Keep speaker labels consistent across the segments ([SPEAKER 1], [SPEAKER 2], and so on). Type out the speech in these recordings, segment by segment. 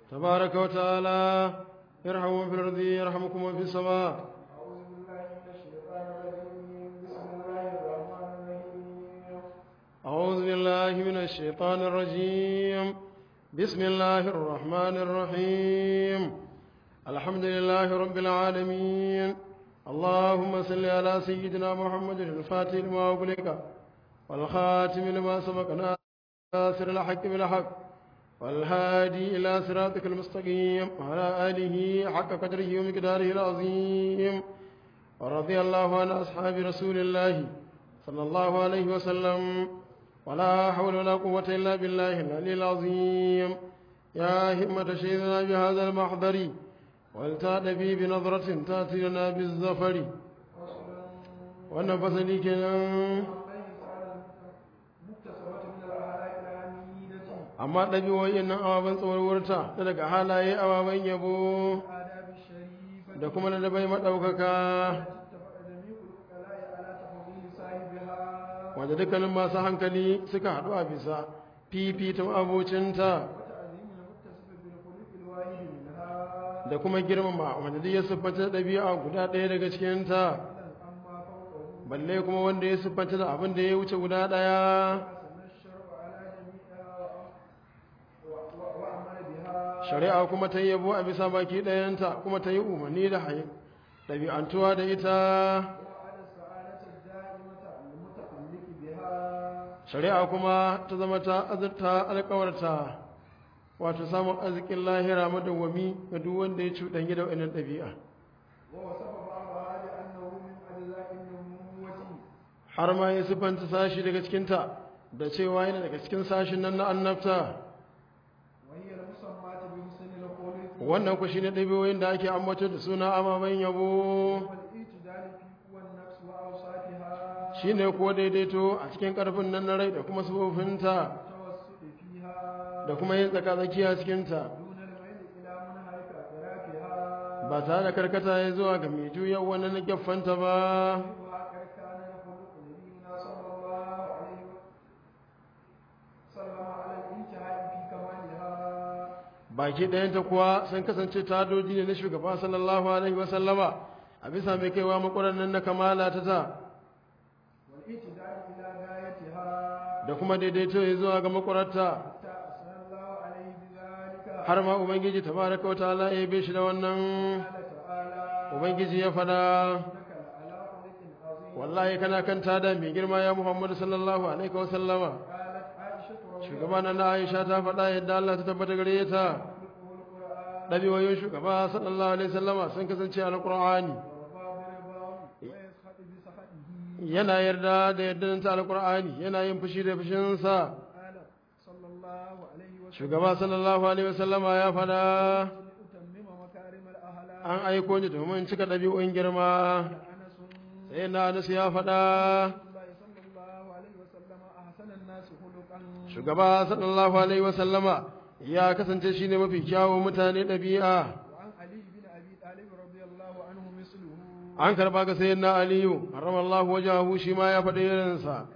[SPEAKER 1] تبارك وتعالى ارحموا في الأرض يرحمكم في السماء. أعوذ بالله من الشيطان الرجيم. بسم الله الرحمن الرحيم. الحمد لله رب العالمين. اللهم صل على سيدنا محمد الفاتح لما أغلق والخاتم لما سبق ناصر الحق بالحق والهادي إلى صراطك المستقيم وعلى آله حق قدره ومقداره العظيم. ورضي الله عن أصحاب رسول الله صلى الله عليه وسلم. ولا حول ولا قوة إلا بالله العلي العظيم. يا همة شيخنا بهذا المحضر ولتأتي بنظرة تأتي لنا بالظفر. ونفس لي كلام amma ɗabi'o'in nan ababen tsawarwarta da daga halaye ababen yabo da kuma da bai maɗaukaka wanda dukkanin masu hankali suka haɗu a bisa fifitin abocinta da kuma girmama wanda duk ya siffanta ɗabi'a guda ɗaya daga cikinta balle kuma wanda ya siffanta da abin da ya wuce guda ɗaya. Shari'a kuma ta yabo a bisa baki ɗayanta kuma ta yi umarni da ɗabi'antuwa da ita. Shari'a kuma ta zama ta azurta alƙawarta wato samun arzikin lahira madawwami ga duk wanda ya cuɗanyi da wannan ɗabi'a. Har ma ya siffanta sashi daga cikinta da cewa yana daga cikin sashin nan na annabta. Wannan ku shi ne ɗabi'oyin da ake ambato da suna ababen yabo. Shi ne kuwa daidaito a cikin ƙarfin nan na rai da kuma sufofinta da kuma yin tsaka-tsakiya cikinta ba tare da karkata ya zuwa ga mai juyar wani na gyaffanta ba. Baki ɗayanta kuwa sun kasance tadoji ne na shugaba sallallahu alaihi wasallama a bisa mai kaiwa makwarar nan na kamala ta da kuma daidaito ya zuwa ga makwararta har ma Ubangiji tabaraka wa ta'ala ya yabe shi da wannan. Ubangiji ya fada wallahi kana kan tada mai girma ya Muhammadu sallallahu alaihi wasallama. Shugaba na Aisha ta faɗa yadda Allah ta tabbata gare ta ɗabi'oyin shugaba sallallahu alaihi wasallama sun kasance alƙur'ani yana yarda da yardan ta alƙur'ani yana yin fushi da fushinsa. Shugaba sallallahu alaihi wasallama ya faɗa an aiko ni domin cika ɗabi'o'in girma. Sai na Anas ya faɗa shugaba sallallahu alaihi wasallama ya kasance shi ne mafi kyawun mutane ɗabi'a. An karɓa ga sayin na Aliyu haramallahu wajahu shi ma ya faɗi irinsa.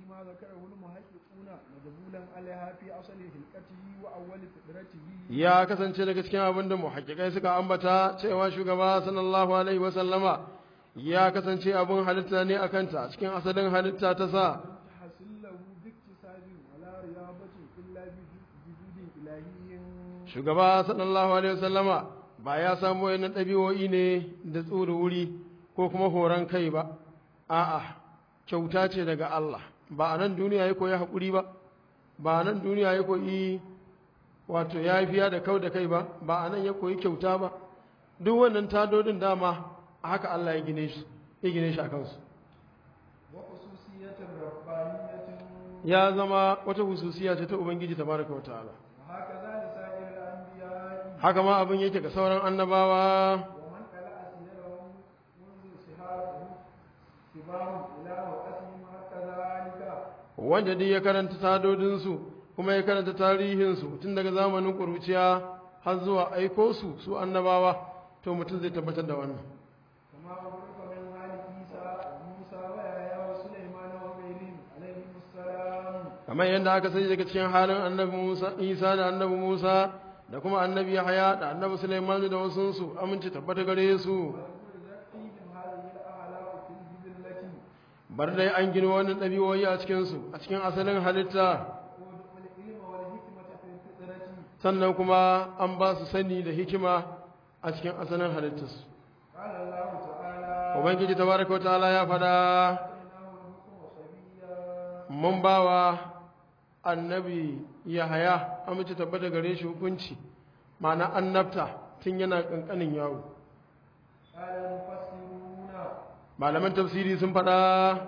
[SPEAKER 1] Ya kasance daga cikin abin da muhakkikai suka ambata cewa shugaba sallallahu alaihi wasallama ya kasance abin halitta ne a kanta cikin asalin halitta ta sa. Shugaba sallallahu alaihi wasallama ba ya samu wayannan ɗabi'o'i ne da tsoro wuri ko kuma horon kai ba, a'a kyauta ce daga Allah. Ba a nan duniya ya koyi haƙuri ba, ba a nan duniya ya koyi wato ya fiya da kau da kai ba, ba a nan ya koyi kyauta ba. Duk wannan tadodin dama haka Allah ya gine shi a kansu. Ya zama wata hususiya ce ta Ubangiji tabaraka wa ta'ala. Haka ma abin yake ga sauran annabawa. Wanda duk ya karanta tadodinsu kuma ya karanta tarihinsu tun daga zamanin ƙuruciya har zuwa aiko su annabawa, to mutum zai tabbatar da wannan. Kamar yadda aka sani daga cikin halin annabi Musa, Isa da annabi Musa da kuma annabi Yahaya da annabi Sulaiman da wasunsu aminci tabbata gare su bar dai an gina wani ɗabi'o'i a cikinsu a cikin asalin halitta sannan kuma an ba su sani da hikima a cikin asalin halittarsu ubangiji tabaraka wa ta'ala ya fada mun bawa annabi Yahaya amince tabbata gare shi hukunci ma'ana annabta tun yana kankanin yawo malaman tafsiri sun fada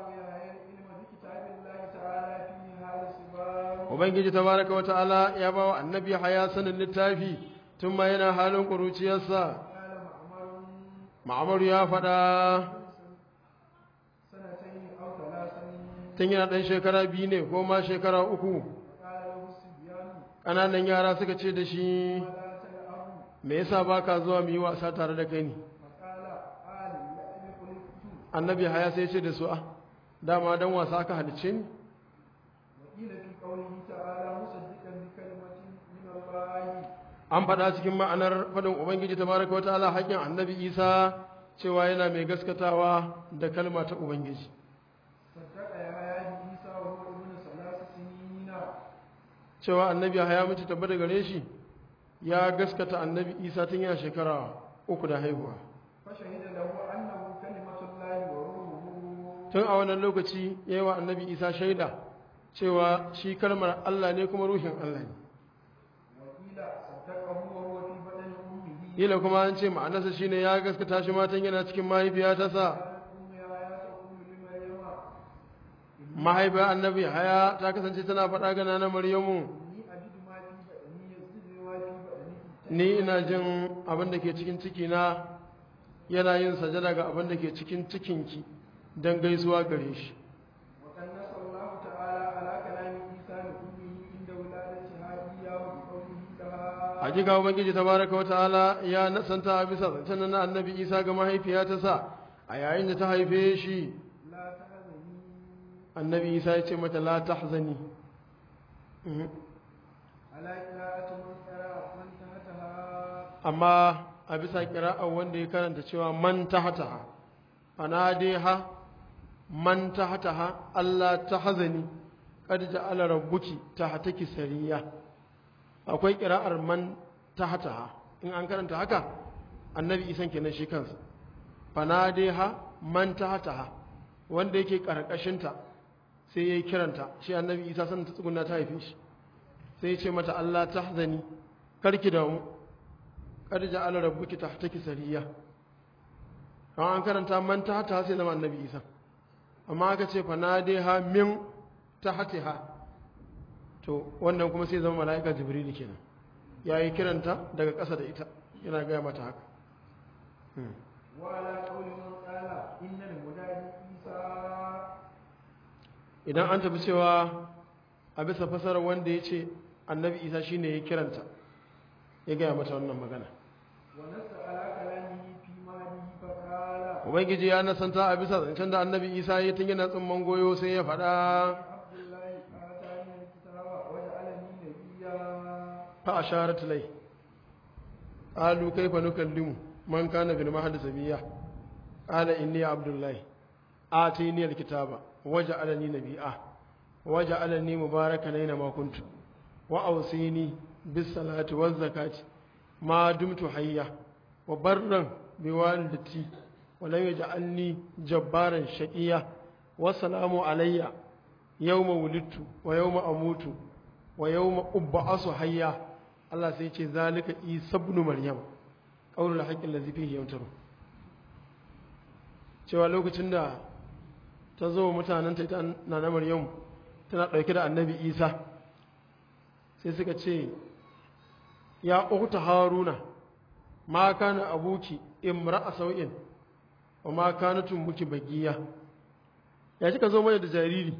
[SPEAKER 1] ubangiji tabaraka wa ta'ala ya bawa annabi Yahaya sanin littafi tun ma yana halin ƙuruciyarsa ma'amaru ya fada tun yana ɗan shekara 2 ne ko ma shekara 3 ƙananan yara suka ce da shi me yasa ba ka zuwa mu yi wasa tare da kai ne annabi Yahaya sai ce da su dama don wasa aka halice ni an faɗa cikin ma'anar faɗin ubangiji tabaraka wa ta'ala haƙƙin annabi Isa cewa yana mai gaskatawa da kalma ta ubangiji cewa annabi Yahaya mace tabbata gare shi ya gaskata annabi Isa tun yana shekara 3 da haihuwa tun a wannan lokaci ya yi wa annabi Isa shaida cewa shi kalmar Allah ne kuma ruhin Allah ne ila kuma an ce ma'anarsa shine ya gaskata shi matan yana cikin mahaifiya ta sa mahaifiyar annabi Yahaya ta kasance tana faɗa gana na Maryamu ni ina jin abin da ke cikin cikina yana yin sajada ga abin da ke cikin cikinki don gaisuwa gare shi hakika ubangiji tabaraka wa ta'ala ya nasanta a bisa zancen na annabi Isa ga mahaifiya ta sa a yayin da ta haife shi annabi Isa ya ce mata la tahzani amma a bisa kira'ar wanda ya karanta cewa man tahtaha anadiha man tahtaha Allah tahzani qad ja'ala rabbuki tahtaki sariya akwai kira'ar man tahtaha in an karanta haka annabi Isa kenan shi kansa fanadiha man tahtaha wanda yake karkashinta sai yayi kiranta shi annabi Isa sanin ta tsugunna ta haife shi sai ya ce mata Allah tahzani karki da mu qad ja'ala rabbuki tahtaki sariya an karanta man tahtaha sai zama annabi Isa amma aka ce fanadiha min tahtiha to wannan kuma sai zama mala'ika jibril kenan yayi kiranta daga ƙasa da ita yana ga mata haka
[SPEAKER 2] wala qawli man qala innal mudadi Isa
[SPEAKER 1] idan an tafi cewa a bisa fasarar wanda ya ce annabi Isa shine ya kiranta ya ga mata wannan magana
[SPEAKER 2] wa nasa ala kalamihi fi mahdihi fa qala
[SPEAKER 1] ubangiji ya nasanta a bisa zancen da annabi Isa ya tun yana tsumman goyo sai ya faɗa فأشارت لي قالوا كيف نكلم من كان في المهد سبيا قال إني عبد الله آتيني الكتاب وجعلني نبيا وجعلني مباركا أينما كنت وأوصيني بالصلاة والزكاة ما دمت حيا وبرا بوالدتي ولم يجعلني جبارا شقيا والسلام علي يوم ولدت ويوم أموت ويوم أبعث حيا Allah sai ce zalika Isa ibn Maryam qaulul haqqi allazi fihi yamtaru cewa lokacin da ta zo mutanen ta na Maryam tana dauke da annabi Isa sai suka ce ya ukhta Haruna ma kana abuki imra'a sau'in wa ma kanat ummuki bagiya ya kika zo mana da jariri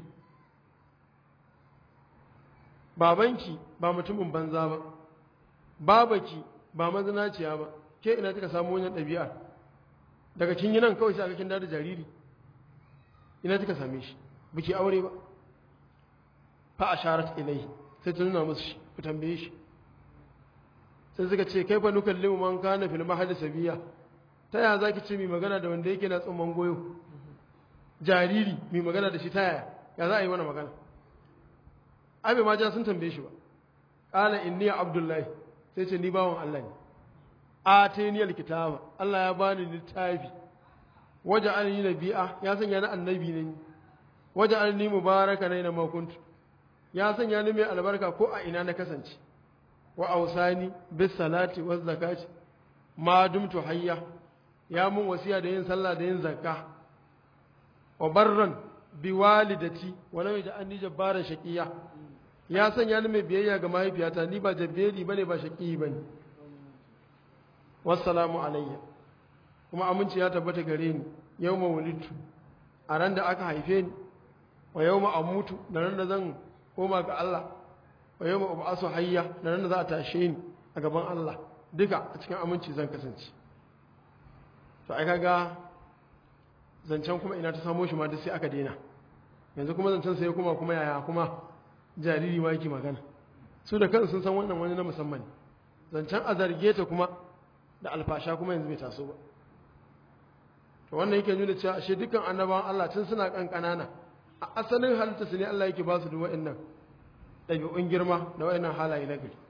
[SPEAKER 1] babanki ba mutumin banza ba babaki ba mazinaciya ba ke ina kika samu wannan ɗabi'ar daga kin yi nan kawai sai aka kin da jariri ina kika same shi biki aure ba fa asharat ilai sai ta nuna musu shi ku tambaye shi sai suka ce kai fa nukallimu man kana fil mahdi sabiya ta yaya zaki ce mi magana da wanda yake na tsumman goyo jariri mi magana da shi ta yaya ya za a yi mana magana ai bai ma ja sun tambaye shi ba qala inni abdullahi sai ce ni bawon Allah ne atani alkitaba Allah ya bani littafi waja'alni nabiyya ya sanya ni annabi ne waja'alni mubaraka ne na makuntu ya sanya ni mai albarka ko a ina na kasance wa ausani bis salati waz zakati ma dumtu hayya ya mun wasiya da yin sallah da yin zakka wa barran bi walidati wa lam yaj'alni jabbaran shaqiya ya sanya ni mai biyayya ga mahaifiyata ni ba jabbeli bane ba shaqi bane wassalamu alayya kuma aminci ya tabbata gare ni yawma wulidtu a ran da aka haife ni wa yawma amutu da ran da zan koma ga Allah wa yawma ub'asu hayya da ran da za a tashe ni a gaban Allah duka a cikin aminci zan kasance to ai kaga zancen kuma ina ta samo shi ma duk sai aka daina yanzu kuma zancen sai kuma yaya kuma jariri ma yake magana su da kansu sun san wannan wani na musamman ne zancen a zarge ta kuma da alfasha kuma yanzu bai taso ba to wannan yake nuna cewa ashe dukkan annabawan Allah tun suna kankanana a asalin halitta su ne Allah yake ba su da wa'annan ɗabi'un girma da wa'annan halaye na gari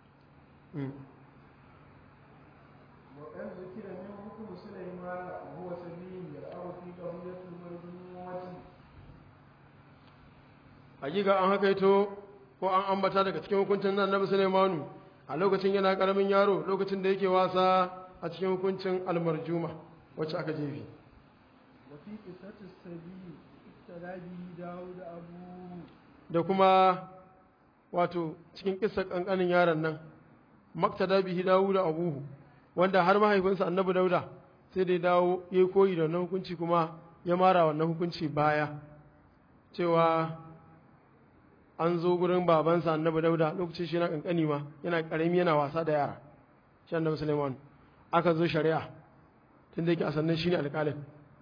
[SPEAKER 2] وقد ذكر من حكم سليمان وهو سبيل يرعى في قضية المرجومات
[SPEAKER 1] hakika an hakaito ko an ambata daga cikin hukuncin nan Annabi Sulaimanu a lokacin yana karamin yaro lokacin da yake wasa a cikin hukuncin almarjuma wacce aka jefi
[SPEAKER 2] وفي قصة السبيل ابتلى به داود أبوه
[SPEAKER 1] da kuma wato cikin kissa kankanin yaron nan maktada bihi Dawud abuhu wanda har mahaifinsa Annabi Dauda sai da ya dawo yayi koyi da wannan hukunci kuma ya mara wannan hukunci baya cewa an zo gurin babansa Annabi Dauda lokacin shi yana kankani ma yana karami yana wasa da yara shi Annabi Sulaiman aka zo shari'a tunda yake a sannan shine alƙalin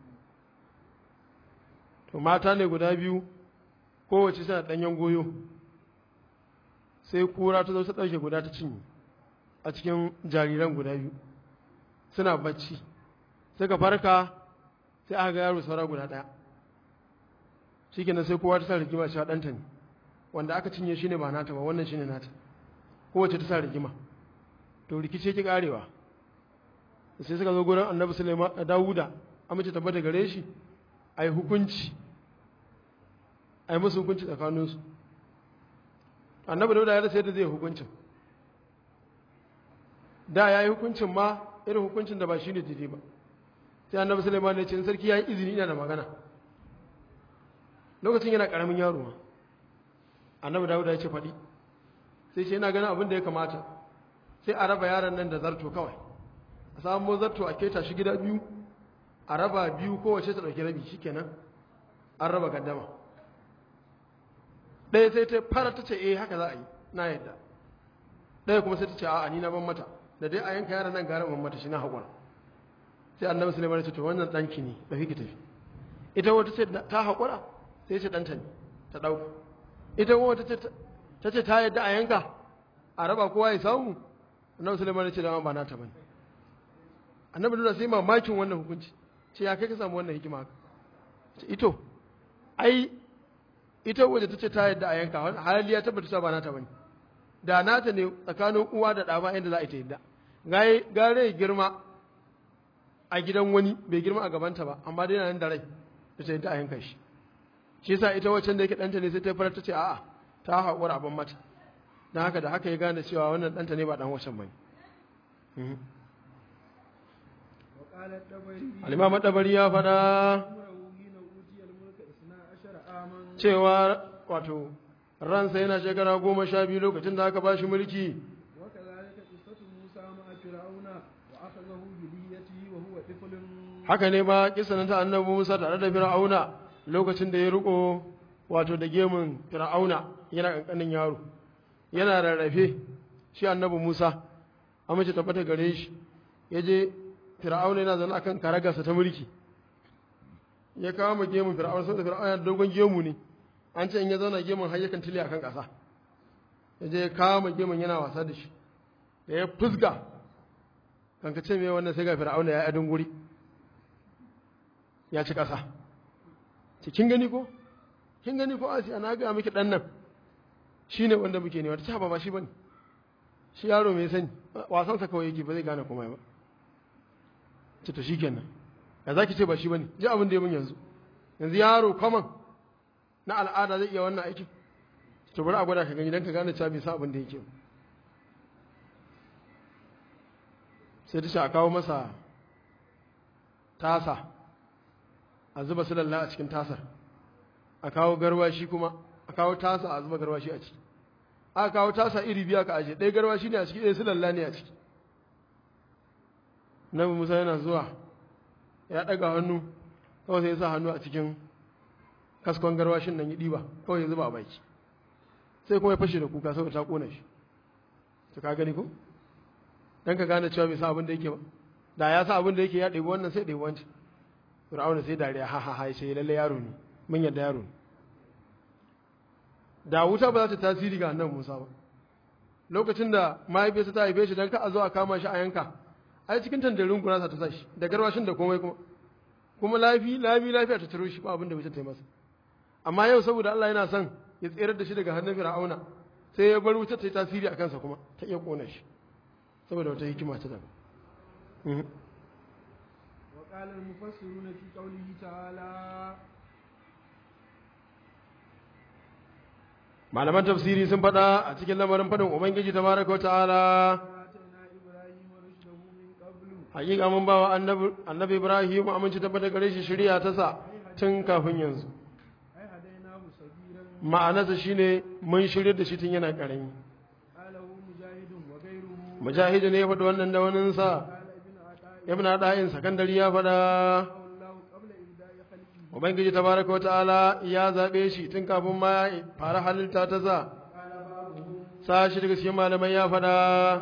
[SPEAKER 1] to mata ne guda biyu kowace tana danyen goyo sai kura ta zo ta dauke guda ta cinye a cikin jariran guda biyu suna bacci suka farka sai aka ga yaro saura guda daya shikenan sai kowa ta sa rigima cewa ɗanta ne wanda aka cinye shi ne ba nata ba wannan shi ne nata kowace ta sa rigima to rikice ki karewa sai suka zo gurin Annabi Sulaiman Dawuda amince tabbata gare shi ai hukunci ai musu hukunci tsakaninsu Annabi Dawuda ya rasa yadda zai hukuncin da ya yi hukuncin ma irin hukuncin da ba shi ne daidai ba sai Annabi Sulaiman ya ce in sarki ya yi izini ina da magana lokacin yana karamin yaro ma Annabi Dawuda ya ce faɗi sai ce ina ganin abin da ya kamata sai a raba yaron nan da zarto kawai a samu zarto a keta shi gida biyu a raba biyu kowace ta ɗauki rabi shikenan an raba gaddama ɗaya sai ta fara ta ce eh haka za a yi na yadda ɗaya kuma sai ta ce a'a ni na ban mata da dai a yanka yaron nan gara ban mata shi na haƙura sai Annabi Sulaiman ya ce to wannan ɗanki ne tafi ki tafi ita wata ce ta haƙura sai ce ɗanta ne ta ɗauka ita kuma ta ce ta yadda a yanka a raba kowa ya samu Annabi Sulaiman ya ce dama ba nata bane Annabi Dauda sai mamakin wannan hukunci ce ya kai ka samu wannan hikima haka ce ito ai ita waje ta ce ta yadda a yanka halali ya tabbata ba nata bane da nata ne tsakanin uwa da ɗa ba inda za a yi ta yadda gare ya girma a gidan wani bai girma a gabanta ba amma dai nan da rai ta ce yadda a yanka shi shi yasa ita wacce da yake ɗanta ne sai ta fara ta ce a'a ta haƙura abin mata don haka da haka ya gane cewa wannan ɗanta ne ba ɗan wacan bane Al-Imam Dabari ya faɗa cewa wato ransa yana shekara 12 lokacin da aka ba shi mulki haka ne ba kisan ta Annabi Musa tare da Fir'auna lokacin da ya riko wato da gemun Fir'auna yana kankanin yaro yana rarrafe shi Annabi Musa amince tabbata gare shi yaje Fir'auna yana zaune akan karagarsa ta mulki ya kama gemun Fir'auna saboda Fir'auna da dogon gemu ne an ce in ya zauna gemun har yakan tile akan ƙasa yaje ya kama gemun yana wasa da shi da ya fusga kan ka ce me wannan sai ga fir'auna ya adun guri ya ci ƙasa kin gani ko Asiya na ga miki dan nan shine wanda muke ne wata ta ba shi bane shi yaro mai sani wasan sa kawai yake ba zai gane komai ba ce to shikenan ya zaki ce ba shi bane ji abin da ya mun yanzu yaro common na al'ada zai iya wannan aikin to bari a gwada ka gani dan ka gane cewa bai sa abin da yake sai ta ce a kawo masa tasa a zuba sulalla a cikin tasar a kawo garwashi kuma a kawo tasa a zuba garwashi a ciki aka kawo tasa iri biya ka aje ɗaya garwashi ne a ciki ɗaya sulalla ne a ciki nabi musa yana zuwa ya ɗaga hannu kawai sai ya sa hannu a cikin kaskon garwashin nan ya ɗiba kawai ya zuba a baki sai kuma ya fashe da kuka saboda ta ƙona shi to ka gani ko dan ka gane cewa bai sa abin da yake ba da ya sa abin da yake ya ɗebi wannan sai ɗebi wancan fir'auna sai dariya ha ha ha sai lalle yaro ne mun yadda yaro ne da wuta ba za ta tasiri ga annabi Musa ba lokacin da mahaifiyarsa ta haife shi dan ka a zo a kama shi a yanka ai cikin tandarin gurasa ta sa shi da garwashin da komai kuma lafiya ta taro shi ba abin da bai ta masa amma yau saboda Allah yana son ya tsere da shi daga hannun fir'auna sai ya bar wuta ta yi tasiri a kansa kuma ta iya kona shi saboda wata hikima ta daban
[SPEAKER 2] وقال المفسرون في قوله تعالى
[SPEAKER 1] malaman tafsiri sun faɗa a cikin lamarin faɗin ubangiji tabaraka ta'ala hakika mun bawa annabi Ibrahim aminci tabbata gare shi shari'a ta sa tun kafin yanzu ma'anarsa shine mun shirye da shi tun yana karami mujahid ne ya faɗi wannan da waninsa ibn ada'in sakandari ya faɗa ubangiji tabaraka wata'ala ya zaɓe shi tun kafin ma fara halitta ta sa sashi daga cikin malamai ya faɗa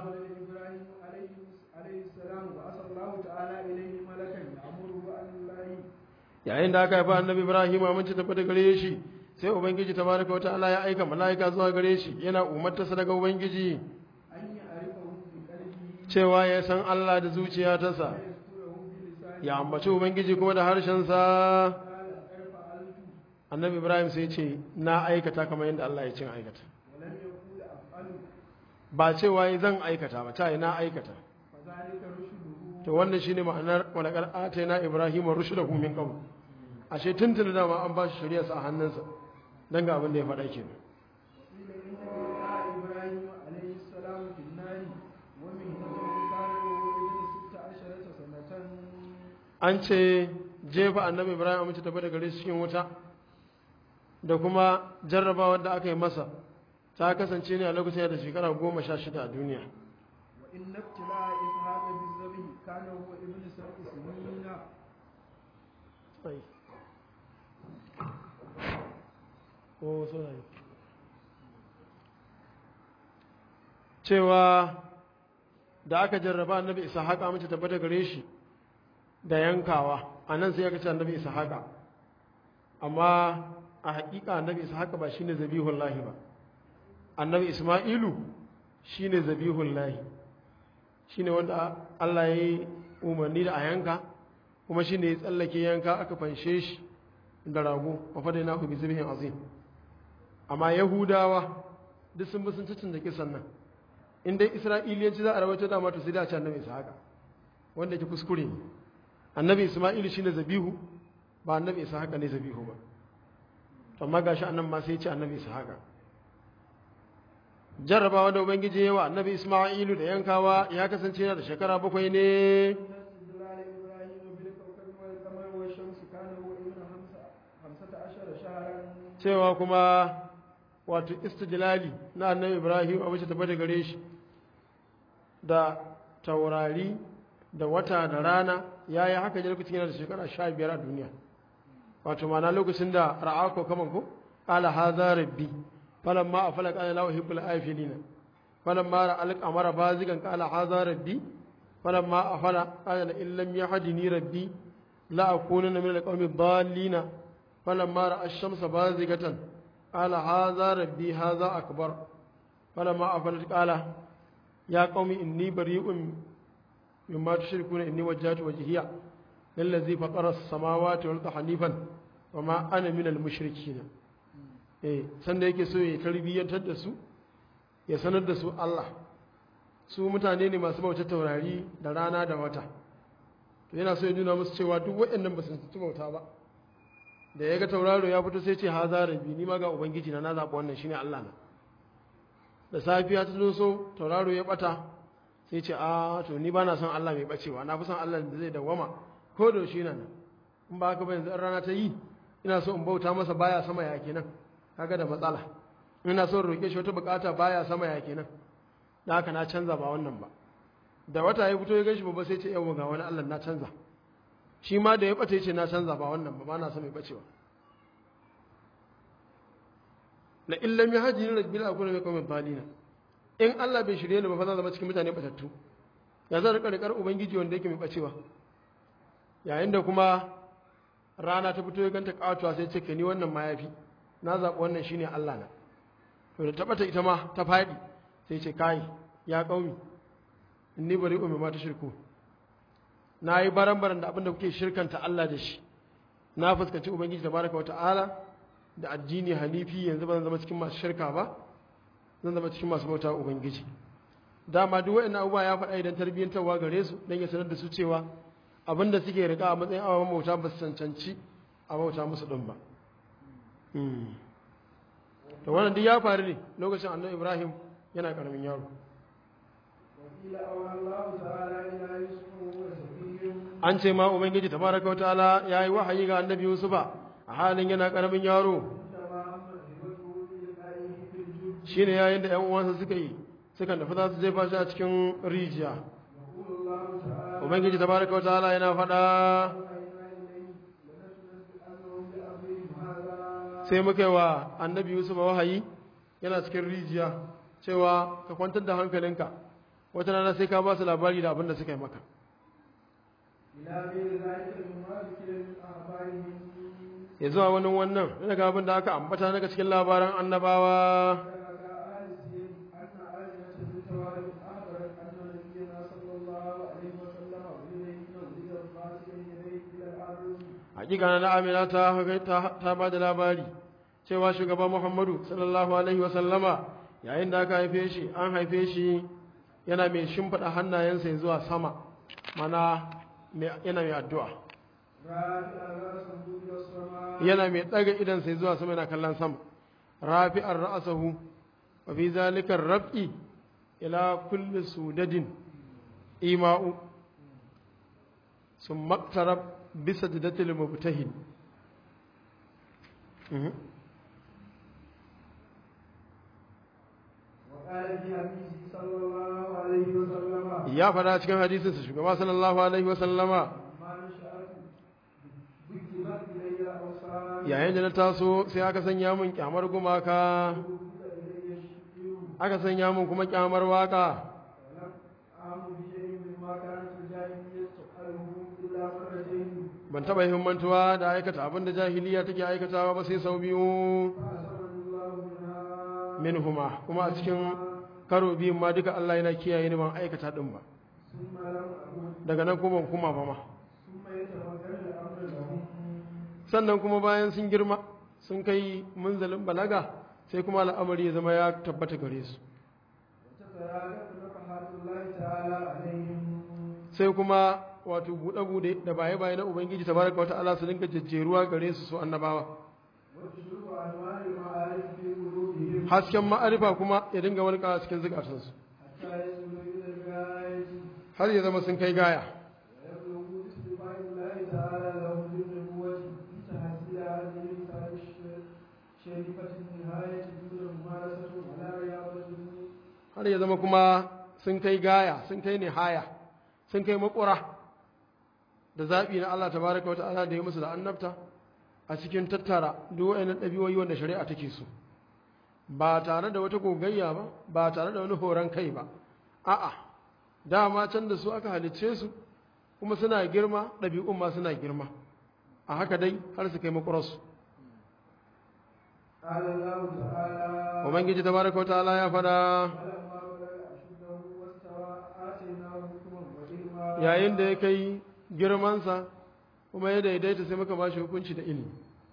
[SPEAKER 1] yayin da aka haifa annabi Ibrahim aminci tabbata gare shi sai ubangiji tabaraka wata'ala ya aika mala'ika zuwa gare shi yana umartarsa daga ubangiji cewa ya san Allah da zuciya ta sa ya ambaci ubangiji kuma da harshensa annabi Ibrahim sai ce na aikata kamar yadda Allah ya ce aikata ba cewa zan aikata ba ta na aikata to wannan shine ma'anar wala qad atayna ibrahima rushdahu min qabl ashe tuntuna dama an ba shi shari'a a hannunsa dan ga abin da ya faɗa kenan an ce jefa annabi Ibrahim amince tafi da gare cikin wuta da kuma jarrabawar da aka yi masa ta kasance ne a lokacin da shekara 16 a duniya cewa da aka jarraba annabi Ishaq amince tafi da gare shi da yankawa a nan sai aka ce annabi Ishaq amma a haƙiƙa annabi Ishaq ba shine zabihul lahi ba annabi Isma'ilu shine zabihul lahi shine wanda Allah ya yi umarni da a yanka kuma shine ya tsallake yanka aka fanshe shi da rago wa fadainahu bi zibhin azim amma yahudawa duk sun bi sun cicin da kisan nan in dai isra'iliyanci za a rawaito da ma to sai da ce annabi Ishaq wanda yake kuskure ne annabi Isma'ilu shine zabihu ba annabi Ishaq ne zabihu ba amma gashi annan ma sai ya ce annabi Ishaq jarrabawa da ubangiji yawa annabi Isma'ilu da yankawa ya kasance yana da shekara 7 ne cewa kuma wato istijlali na annabi Ibrahim a wace tabbata gare shi da taurari da wata da rana yayi haka ne lokacin yana da shekara 15 a duniya wato mana lokacin da ra'ako kaman ko qala hadha rabbi falamma afala qala la uhibbul afilina falamma ra'al qamara bazigan qala hadha rabbi falamma afala qala in lam yahdini rabbi la akunanna min alqawmi dallina falamma ra'a ash-shamsa bazigatan qala hadha rabbi hadha akbar falamma afala qala ya qaumi inni bari'un mimma tushrikuna inni wajjahtu wajhiya lillazi fatara as-samawati wal arda hanifan wama ana minal mushrikeen sanda yake so ya tarbiyyantar da su ya sanar da su Allah su mutane ne masu bautar taurari da rana da wata to yana so ya nuna musu cewa duk waɗannan ba su ci bauta ba da ya ga tauraro ya fito sai ce haza rabbi ni ma ga ubangiji na zaɓi wannan shine Allah na da safiya ta so tauraro ya bata sai ce a to ni ba na son Allah mai bacewa na fi son Allah da zai dawama ko da shi nan in ba haka ba yanzu rana ta yi ina so in bauta masa baya sama ya kenan kaga da matsala ina so in roƙe shi wata bukata baya sama ya kenan da haka na canza ba wannan ba da wata ya fito ya gashi babba sai ce yawa ga wani Allah na canza shi ma da ya bata ya ce na canza ba wannan ba na son mai bacewa la illam yahdini rabbil akuna min qawmin dhalina in Allah bai shirye ni ba fa zan zama cikin mutane batattu ya zan rika rikar ubangiji wanda yake mai bacewa yayin da kuma rana ta fito ya ganta kawatuwa sai ce ke ni wannan ma yafi na zaɓi wannan shine Allah na to da tabbata ita ma ta faɗi sai ce kai ya qaumi inni bari'u mimma tushriku na yi baran-baran da abinda kuke shirkanta Allah da shi na fuskanci ubangiji tabaraka wa ta'ala da addini hanifi yanzu ba zan zama cikin masu shirka ba zan zama cikin masu bauta ubangiji dama duk waɗannan abubuwa ya faɗa idan tarbiyyantarwa gare su dan ya sanar da su cewa abinda suke rika a matsayin ababen bauta ba su cancanci a bauta musu ɗin ba to wannan duk ya faru ne lokacin annabi Ibrahim yana karamin yaro an ce ma ubangiji tabaraka wa ta'ala yayi wahayi ga annabi Yusufa a halin yana karamin yaro shine yayin da ƴan uwansa suka nufi za su jefa shi a cikin rijiya ubangiji tabaraka wa ta'ala yana faɗa sai muka yi wa annabi Yusufa wahayi yana cikin rijiya cewa ka kwantar da hankalinka wata rana sai ka ba su labari da abin da suka yi maka ya zuwa wani wannan daga abin da aka ambata daga cikin labaran annabawa hakika na amina ta ba da labari cewa shugaba Muhammadu sallallahu alaihi wasallama yayin da aka haife shi an haife shi yana mai shimfiɗa hannayensa zuwa sama mana yana mai addu'a yana mai ɗaga idansa zuwa sama yana kallon sama rafi'ar ra'asahu wa fi zalikar rab'i ila kulli sudadin ima'u sun maktarab bisa jidatil mubtahin ya fada cikin hadisinsa shugaba sallallahu alaihi wasallama yayin da na taso sai aka sanya min kyamar gumaka aka sanya min kuma kyamar waka ban taba himmantuwa da aikata abin da jahiliya take aikatawa ba sai sau biyu minhuma kuma a cikin karo biyun ma duka Allah yana kiyaye ni ban aikata din ba daga nan kuma kuma ba ma sannan kuma bayan sun girma sun kai munzalin balaga sai kuma al'amari ya zama ya tabbata gare su sai kuma wato buɗe-buɗe da baye-baye na Ubangiji tabaraka wata ala su dinka jejjeruwa gare su annabawa hasken ma'arifa kuma ya dinga walƙa cikin zukatansu har ya zama sun kai gaya har ya zama kuma sun kai gaya sun kai nihaya sun kai makura da zaɓi na Allah tabaraka wata ala da ya musu da annabta a cikin tattara duk wa'annan ɗabi'o'i wanda shari'a take so ba tare da wata gogayya ba ba tare da wani horon kai ba a'a dama can da su aka halicce su kuma suna girma ɗabi'un ma suna girma a haka dai har su kai makurarsu ubangiji tabaraka wata ala ya fada yayin da ya kai girmansa kuma ya daidaita sai muka bashi hukunci da ilimi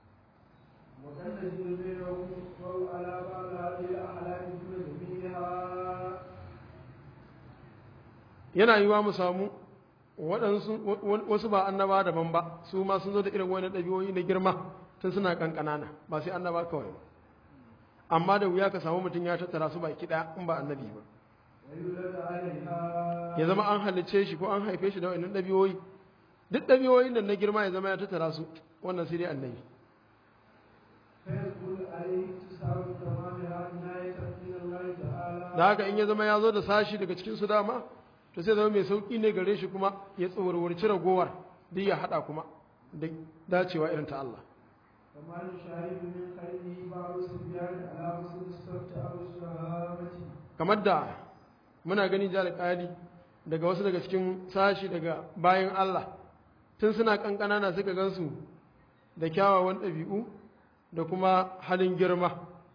[SPEAKER 1] yana yiwa mu samu wasu ba annaba daban ba su ma sun zo da irin wani ɗabi'o'i na girma tun suna ƙanƙanana ba sai annaba kawai ba amma da wuya ka samu mutum ya tattara su baki ɗaya in ba annabi ba ya zama an halicce shi ko an haife shi da wannan ɗabi'o'i duk ɗabi'o'in nan na girma ya zama ya tattara su wannan sai dai annabi da haka in ya zama ya zo da sashi daga cikin su dama to sai zama mai sauƙi ne gare shi kuma ya tsawarwarci ragowar duk ya haɗa kuma da dacewa irin ta Allah kamar da muna gani jihar ƙari daga wasu daga cikin sashi daga bayan Allah tun suna ƙanƙana na suka gansu da kyawawan ɗabi'u da kuma halin girma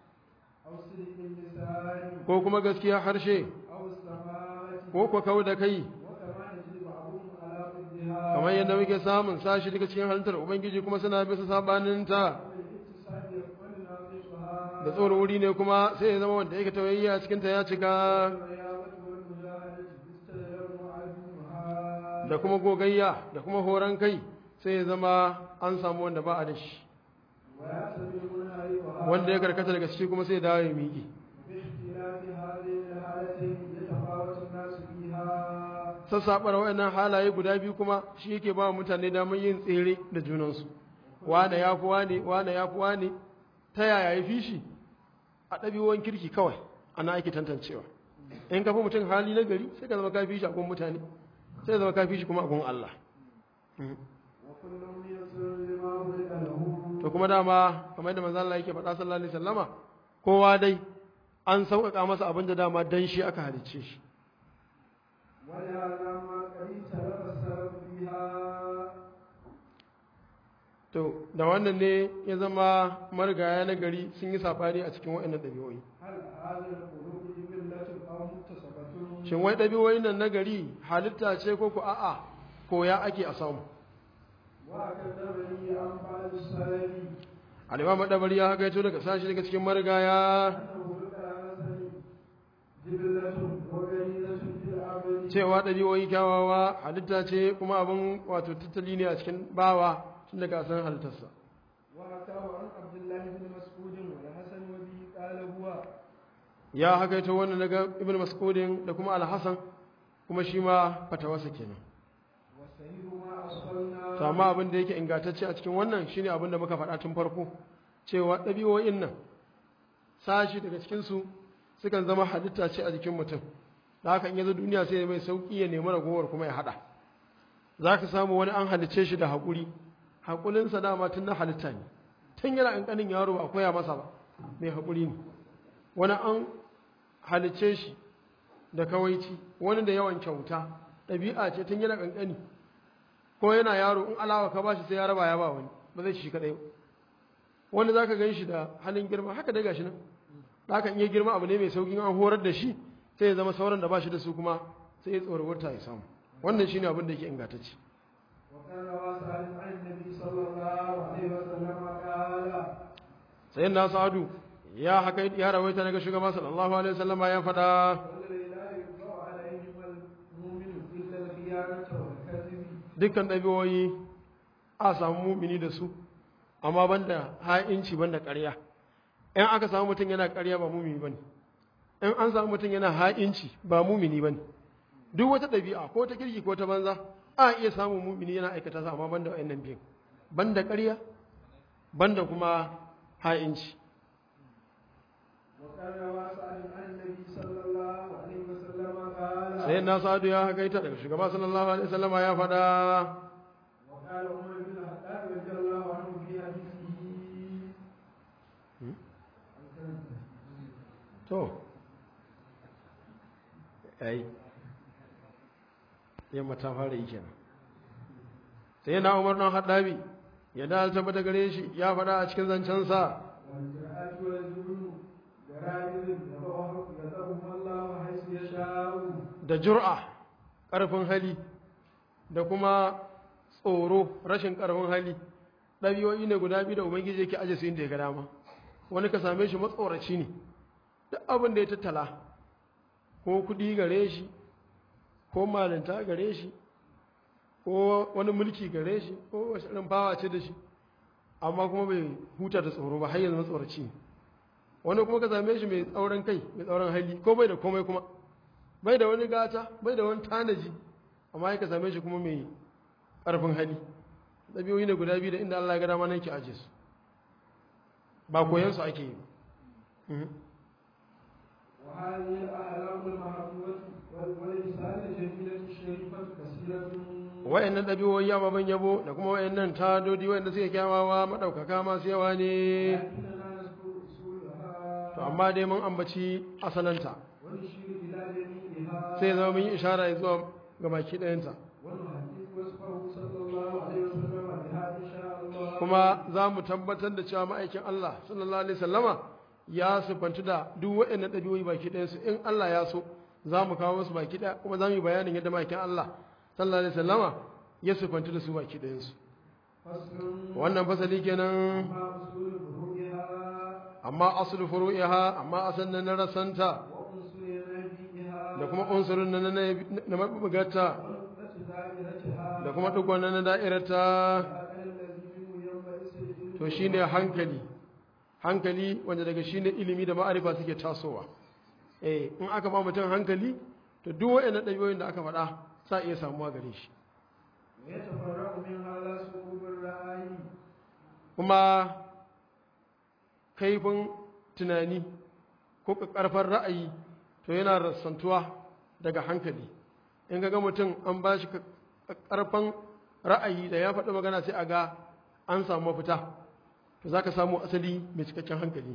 [SPEAKER 1] ko kuma gaskiya harshe ko kwa kawo da kai kamar yadda muke samun sashi daga cikin halittar ubangiji kuma suna bisa sabaninta da tsoron wuri ne kuma sai ya zama wanda yake tawayya cikinta ya cika da kuma gogayya da kuma horon kai sai ya zama an samu wanda ba a da shi wanda ya karkata daga ciki kuma sai ya dawo ya miƙe sassaɓar waɗannan halaye guda biyu kuma shi yake ba mutane damar yin tsere da junansu wane ya fi wane ta yaya ya fi shi a ɗabi'uwan kirki kawai ana ake tantancewa in ka fi mutum hali na gari sai ka zama ka fi shi a gun mutane sai zama ka fi shi kuma a gun Allah to kuma dama kamar yadda manzo Allah yake faɗa sallallahu alaihi wasallama kowa dai an sauƙaƙa masa abin da dama dan shi aka halicce shi to da wannan ne ya zama marigaya na gari sun yi safari a cikin waɗannan ɗabi'o'i shin wai ɗabi'o'i nan na gari halitta ce ko ku a'a koya ake a samu alima madabari ya haka yato daga sashi daga cikin marigaya cewa ɗabi'o'i kyawawa halitta ce kuma abin wato tattali ne a cikin bawa tun daga san halittarsa ya haka yato wannan daga ibn mas'udin da kuma al-hasan kuma shi ma fatawarsa kenan to amma abin da yake ingantacce a cikin wannan shine abin da muka faɗa tun farko cewa ɗabi'o'in nan sashi daga cikinsu sukan zama halitta ce a jikin mutum da haka in yazo duniya sai mai sauki ya nemi ragowar kuma ya haɗa za ka samu wani an halicce shi da haƙuri haƙulinsa dama tun na halitta ne tun yana ƙanƙanin yaro ba a koya masa ba mai haƙuri ne wani an halicce shi da kawaici wani da yawan kyauta ɗabi'a ce tun yana ƙanƙani ko yana yaro in alawa ka bashi sai ya raba ya ba wani ba zai shi kadai wanda zaka gan shi da halin girma haka dai gashi nan haka in ya girma abu ne mai saukin an horar da shi sai ya zama sauran da bashi da su kuma sai ya tsorawarta ya samu wannan shine abin da yake ingantacce sai na sa'adu ya haka ya rawaita daga shugaba sallallahu alaihi wasallama ya faɗa dukkan ɗabi'o'i a samu mumini da su amma banda ha'inci banda ƙarya in aka samu mutum yana ƙarya ba mumini bane in an samu mutum yana ha'inci ba mumini bane duk wata ɗabi'a ko ta kirki ko ta banza a iya samun mumini yana aikata sa amma banda wayannan biyan banda ƙarya banda kuma ha'inci sai na sa'adu ya hakaita daga shugaba sallallahu alaihi wasallama ya faɗa to ai yamma ta fara yi kenan sai na umar nan haddabi ya da tabbata gare shi ya faɗa a cikin zancensa da jur'a ƙarfin hali da kuma tsoro rashin ƙarfin hali ɗabi'o'i ne guda biyu da ubangiji yake aje su inda ya ga dama wani ka same shi matsoraci ne duk abin da ya tattala ko kuɗi gare shi ko malinta gare shi ko wani mulki gare shi ko wasu irin fawa ce da shi amma kuma bai huta da tsoro ba har yanzu matsoraci ne wani kuma ka same shi mai tsauran kai mai tsauran hali ko bai da komai kuma bai da wani gata bai da wani tanaji amma ka same shi kuma mai ƙarfin hali ɗabi'o'i ne guda biyu da inda Allah ya ga dama nan ke aje su ba koyan su ake yi ba
[SPEAKER 2] وهذه الأعلام المحبوبة والإنسان الجميلة الشريفة كثيرة
[SPEAKER 1] wa'annan ɗabi'o'i ababen yabo da kuma wa'annan tadodi wa'anda suke kyawawa maɗaukaka masu yawa ne
[SPEAKER 2] لكننا نذكر أصولها
[SPEAKER 1] to amma dai mun ambaci asalanta
[SPEAKER 2] ونشير إلى جميعها
[SPEAKER 1] sai zama mun yi ishara zuwa ga baki ɗayanta
[SPEAKER 2] ونحدث وصفه صلى الله عليه وسلم بها إن شاء الله
[SPEAKER 1] kuma za mu tabbatar da cewa ma'aikin Allah sallallahu alaihi sallama ya sifantu da duk waɗannan ɗabi'o'i baki ɗayansu in Allah ya so za mu kawo musu baki ɗaya kuma za mu yi bayanin yadda ma'aikin Allah sallallahu alaihi sallama ya sifantu da su baki ɗayansu
[SPEAKER 2] فصل
[SPEAKER 1] wannan fasali kenan
[SPEAKER 2] ما أصول فروعها
[SPEAKER 1] amma aslu furu'iha amma asan na rasanta
[SPEAKER 2] وأنصر نبيها
[SPEAKER 1] da kuma unsurun na mabugata
[SPEAKER 2] ونقطة دائرتها
[SPEAKER 1] da kuma dukkan na da'irata
[SPEAKER 2] هذا الذي منه ينبئس
[SPEAKER 1] to shine hankali wanda daga shine ilimi da ma'arifa suke tasowa in aka ba mutum hankali to duk waɗannan ɗabi'o'in da aka faɗa sa iya samuwa gare shi
[SPEAKER 2] ويتفرع من هذا صعوب الرأي
[SPEAKER 1] kuma kaifin tunani ko ƙarfin ra'ayi to yana rassantuwa daga hankali in ga mutum an ba shi ƙarfin ra'ayi da ya faɗi magana sai a ga an samu mafita to za ka samu asali mai cikakken hankali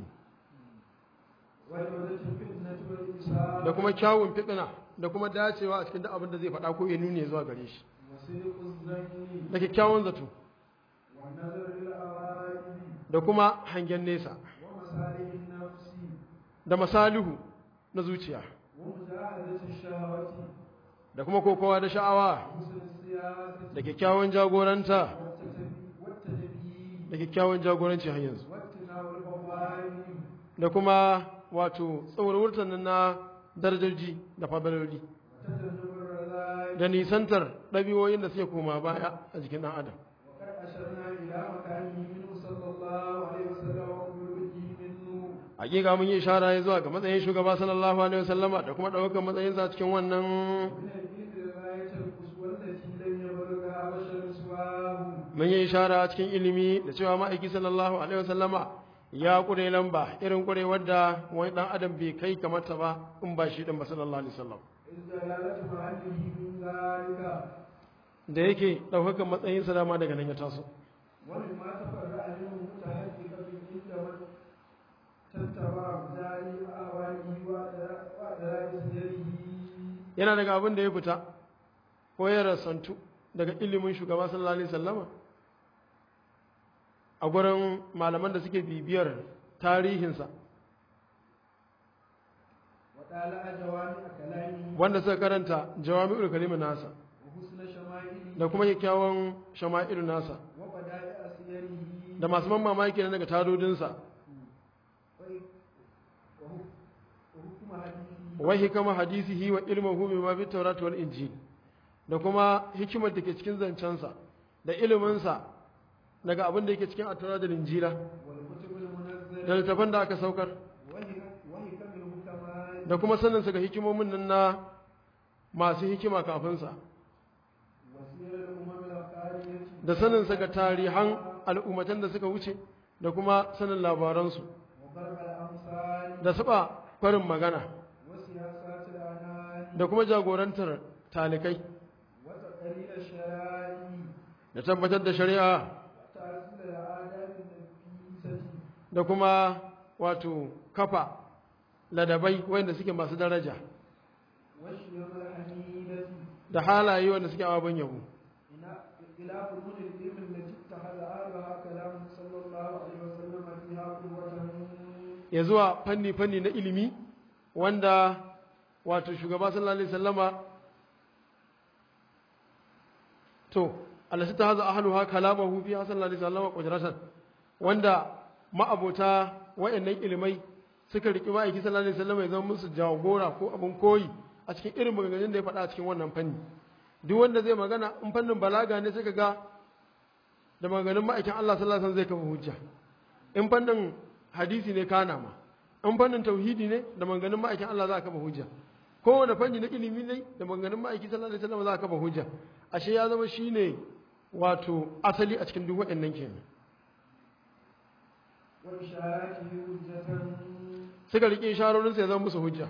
[SPEAKER 2] والوجة الفتنة والإنسان
[SPEAKER 1] da kuma kyawun fiɗina da kuma dacewa a cikin duk abin da zai faɗa ko ya nuni zuwa gare shi
[SPEAKER 2] وصدق الظن
[SPEAKER 1] da kyakkyawan zato
[SPEAKER 2] والنظر للأوائل
[SPEAKER 1] da kuma hangen nesa
[SPEAKER 2] ومصالح النفس
[SPEAKER 1] da masalihu na zuciya
[SPEAKER 2] ومجاهدة الشهوات
[SPEAKER 1] da kuma kokowa da sha'awa
[SPEAKER 2] وحسن السياسة
[SPEAKER 1] da kyakkyawan jagoranta
[SPEAKER 2] والتدبير
[SPEAKER 1] da kyakkyawan jagoranci har yanzu
[SPEAKER 2] واتناول الفضائل
[SPEAKER 1] da kuma wato tsawarwurtan nan na darajoji da fadaloli
[SPEAKER 2] وتجنب الرذائل
[SPEAKER 1] da nisantar ɗabi'o'in da suke koma baya a jikin ɗan adam
[SPEAKER 2] وقد أشرنا إلى مكانه منه صلى الله عليه وسلم وخروجه منه
[SPEAKER 1] hakika mun yi ishara ya zuwa ga matsayin shugaba sallallahu alaihi wasallama da kuma ɗaukar matsayinsa a cikin wannan
[SPEAKER 2] من الإذن الغاية القصوى التي لم يبلغها بشر سواه
[SPEAKER 1] mun yi ishara a cikin ilimi da cewa ma'aiki sallallahu alaihi wasallama ya kure lamba irin kure wadda wani ɗan adam bai kai kamata ba in ba shi ɗin ba sallallahu alaihi wasallam
[SPEAKER 2] إذ جلالة محله من ذلك
[SPEAKER 1] da yake ɗaukar matsayinsa dama daga nan ya taso
[SPEAKER 2] ومما تفرع منه متحققة عندما تتبع ذلك أوانه وأدراك سيره
[SPEAKER 1] yana daga abin da ya fita ko ya rasantu daga ilimin shugaba sallallahu alaihi wasallama a gurin malaman da suke bibiyar tarihinsa
[SPEAKER 2] وطالع جوامع كلامه
[SPEAKER 1] wanda suka karanta jawami'ul kalimin nasa
[SPEAKER 2] وحسن شمائله
[SPEAKER 1] da kuma kyakkyawan shama'ilu nasa
[SPEAKER 2] وبدائع سيره
[SPEAKER 1] da masu ban mamaki na daga tadodinsa
[SPEAKER 2] وحكم حديثه
[SPEAKER 1] wa hikama hadisihi wa ilmuhu bima fi tawrat wal injil da kuma hikimar da ke cikin zancensa da iliminsa daga abin da yake cikin at-taurat da injila
[SPEAKER 2] والكتب المنزلة
[SPEAKER 1] da littafan da aka saukar
[SPEAKER 2] وحكم الحكماء
[SPEAKER 1] da kuma saninsa ga hikimomin nan na masu hikima kafinsa
[SPEAKER 2] وسير الأمم الخالية
[SPEAKER 1] da saninsa ga tarihan al'ummatan da suka wuce da kuma sanin labaransu
[SPEAKER 2] وضرب الأمثال
[SPEAKER 1] da saba farin magana
[SPEAKER 2] وسياسات الأنام
[SPEAKER 1] da kuma jagorantar talikai
[SPEAKER 2] وتقرير الشرائع
[SPEAKER 1] da tabbatar da shari'a
[SPEAKER 2] وتعزيز العادات النفيسة
[SPEAKER 1] da kuma wato kafa ladabai wanda suke masu daraja
[SPEAKER 2] والشيم الحميدة
[SPEAKER 1] da halaye wanda suke abin yabo
[SPEAKER 2] إلى فنون العلم التي اتخذ أهلها كلامه صلى الله عليه وسلم فيها قوة
[SPEAKER 1] ya zuwa fanni na ilimi wanda wato shugaba sallallahu alaihi wasallama to allati ta haza ahluha kalamahu fi sallallahu alaihi wasallam qudratan wanda ma'abota wayannan ilimai suka riki ma'aiki sallallahu alaihi wasallam ya zama musu jagora ko abun koyi a cikin irin maganganun da ya faɗa a cikin wannan fanni duk wanda zai magana in fannin balaga ne suka ga da maganganun ma'aikin Allah sallallahu alaihi wasallam zai kafa hujja in fannin hadisi ne kana ma in fannin tauhidi ne da maganganun ma'aikin Allah za a kafa hujja kowane fanni na ilimi ne da maganganun ma'aiki sallallahu alaihi wasallam za a kafa hujja ashe ya zama shine wato asali a cikin duk waɗannan kenan suka riƙe isharorinsa ya zama musu hujja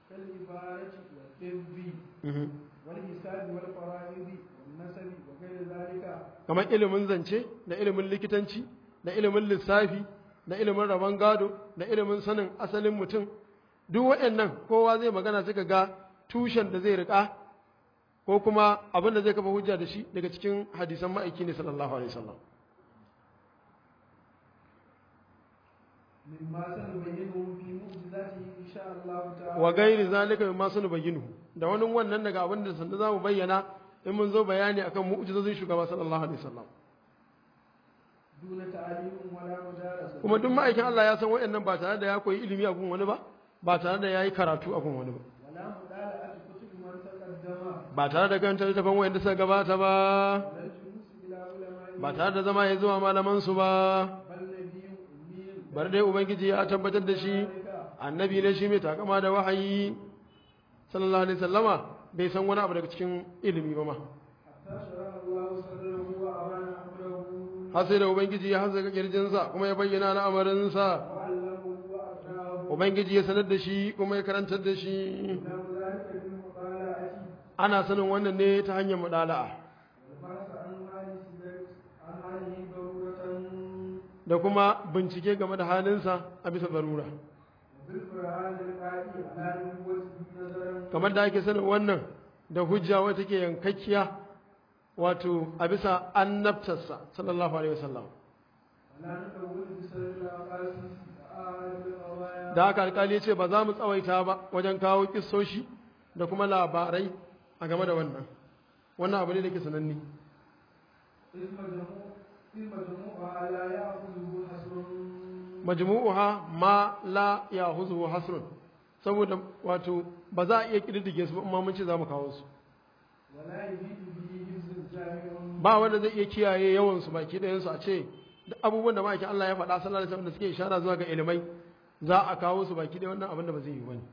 [SPEAKER 1] kamar ilimin zance da ilimin likitanci da ilimin lissafi da ilimin rabon gado da ilimin sanin asalin mutum duk waɗannan kowa zai magana suka ga tushen da zai riƙa ko kuma abin da zai kafa hujja da shi daga cikin hadisan ma'aiki ne sallallahu alaihi wasallam wa gairi zalika mimma sanubayyinu da wani wannan daga abin da sanda zamu bayyana in mun zo bayani akan mu'jizozin shugaba sallallahu alaihi wasallam kuma duk ma'aikin Allah ya san wayannan ba tare da ya koyi ilimi a gun wani ba tare da yayi karatu a gun wani ba tare da kan littafin wayanda suka gabata ba tare da zama ya zuwa malaman su ba bar dai ubangiji ya tabbatar da shi annabi ne shi mai takama da wahayi sallallahu alaihi wasallama bai san wani abu daga cikin ilimi ba ma har sai da ubangiji ya hanzaka kirjinsa kuma ya bayyana al'amarinsa ubangiji ya sanar da shi kuma ya karantar da shi ana sanin wannan ne ta hanyar mudala'a da kuma bincike game da halinsa a bisa barura kamar da ake sanin wannan da hujja wata take yankakkiya wato a bisa annabtarsa sallallahu alaihi wasallam da haka alkali ya ce ba za mu tsawaita ba wajen kawo kissoshi da kuma labarai a game da wannan abu ne da ke sananni majmu'uha ma la yahuzuhu hasrun saboda wato ba za a iya kididdige su ba amma mun ce za mu kawo su ba wanda zai iya kiyaye yawan su baki ɗayan su a ce duk abubuwan da ma'aikin Allah ya faɗa sallallahu alaihi wasallam da suke ishara zuwa ga ilimai za a kawo su baki ɗaya wannan abin da ba zai yi bane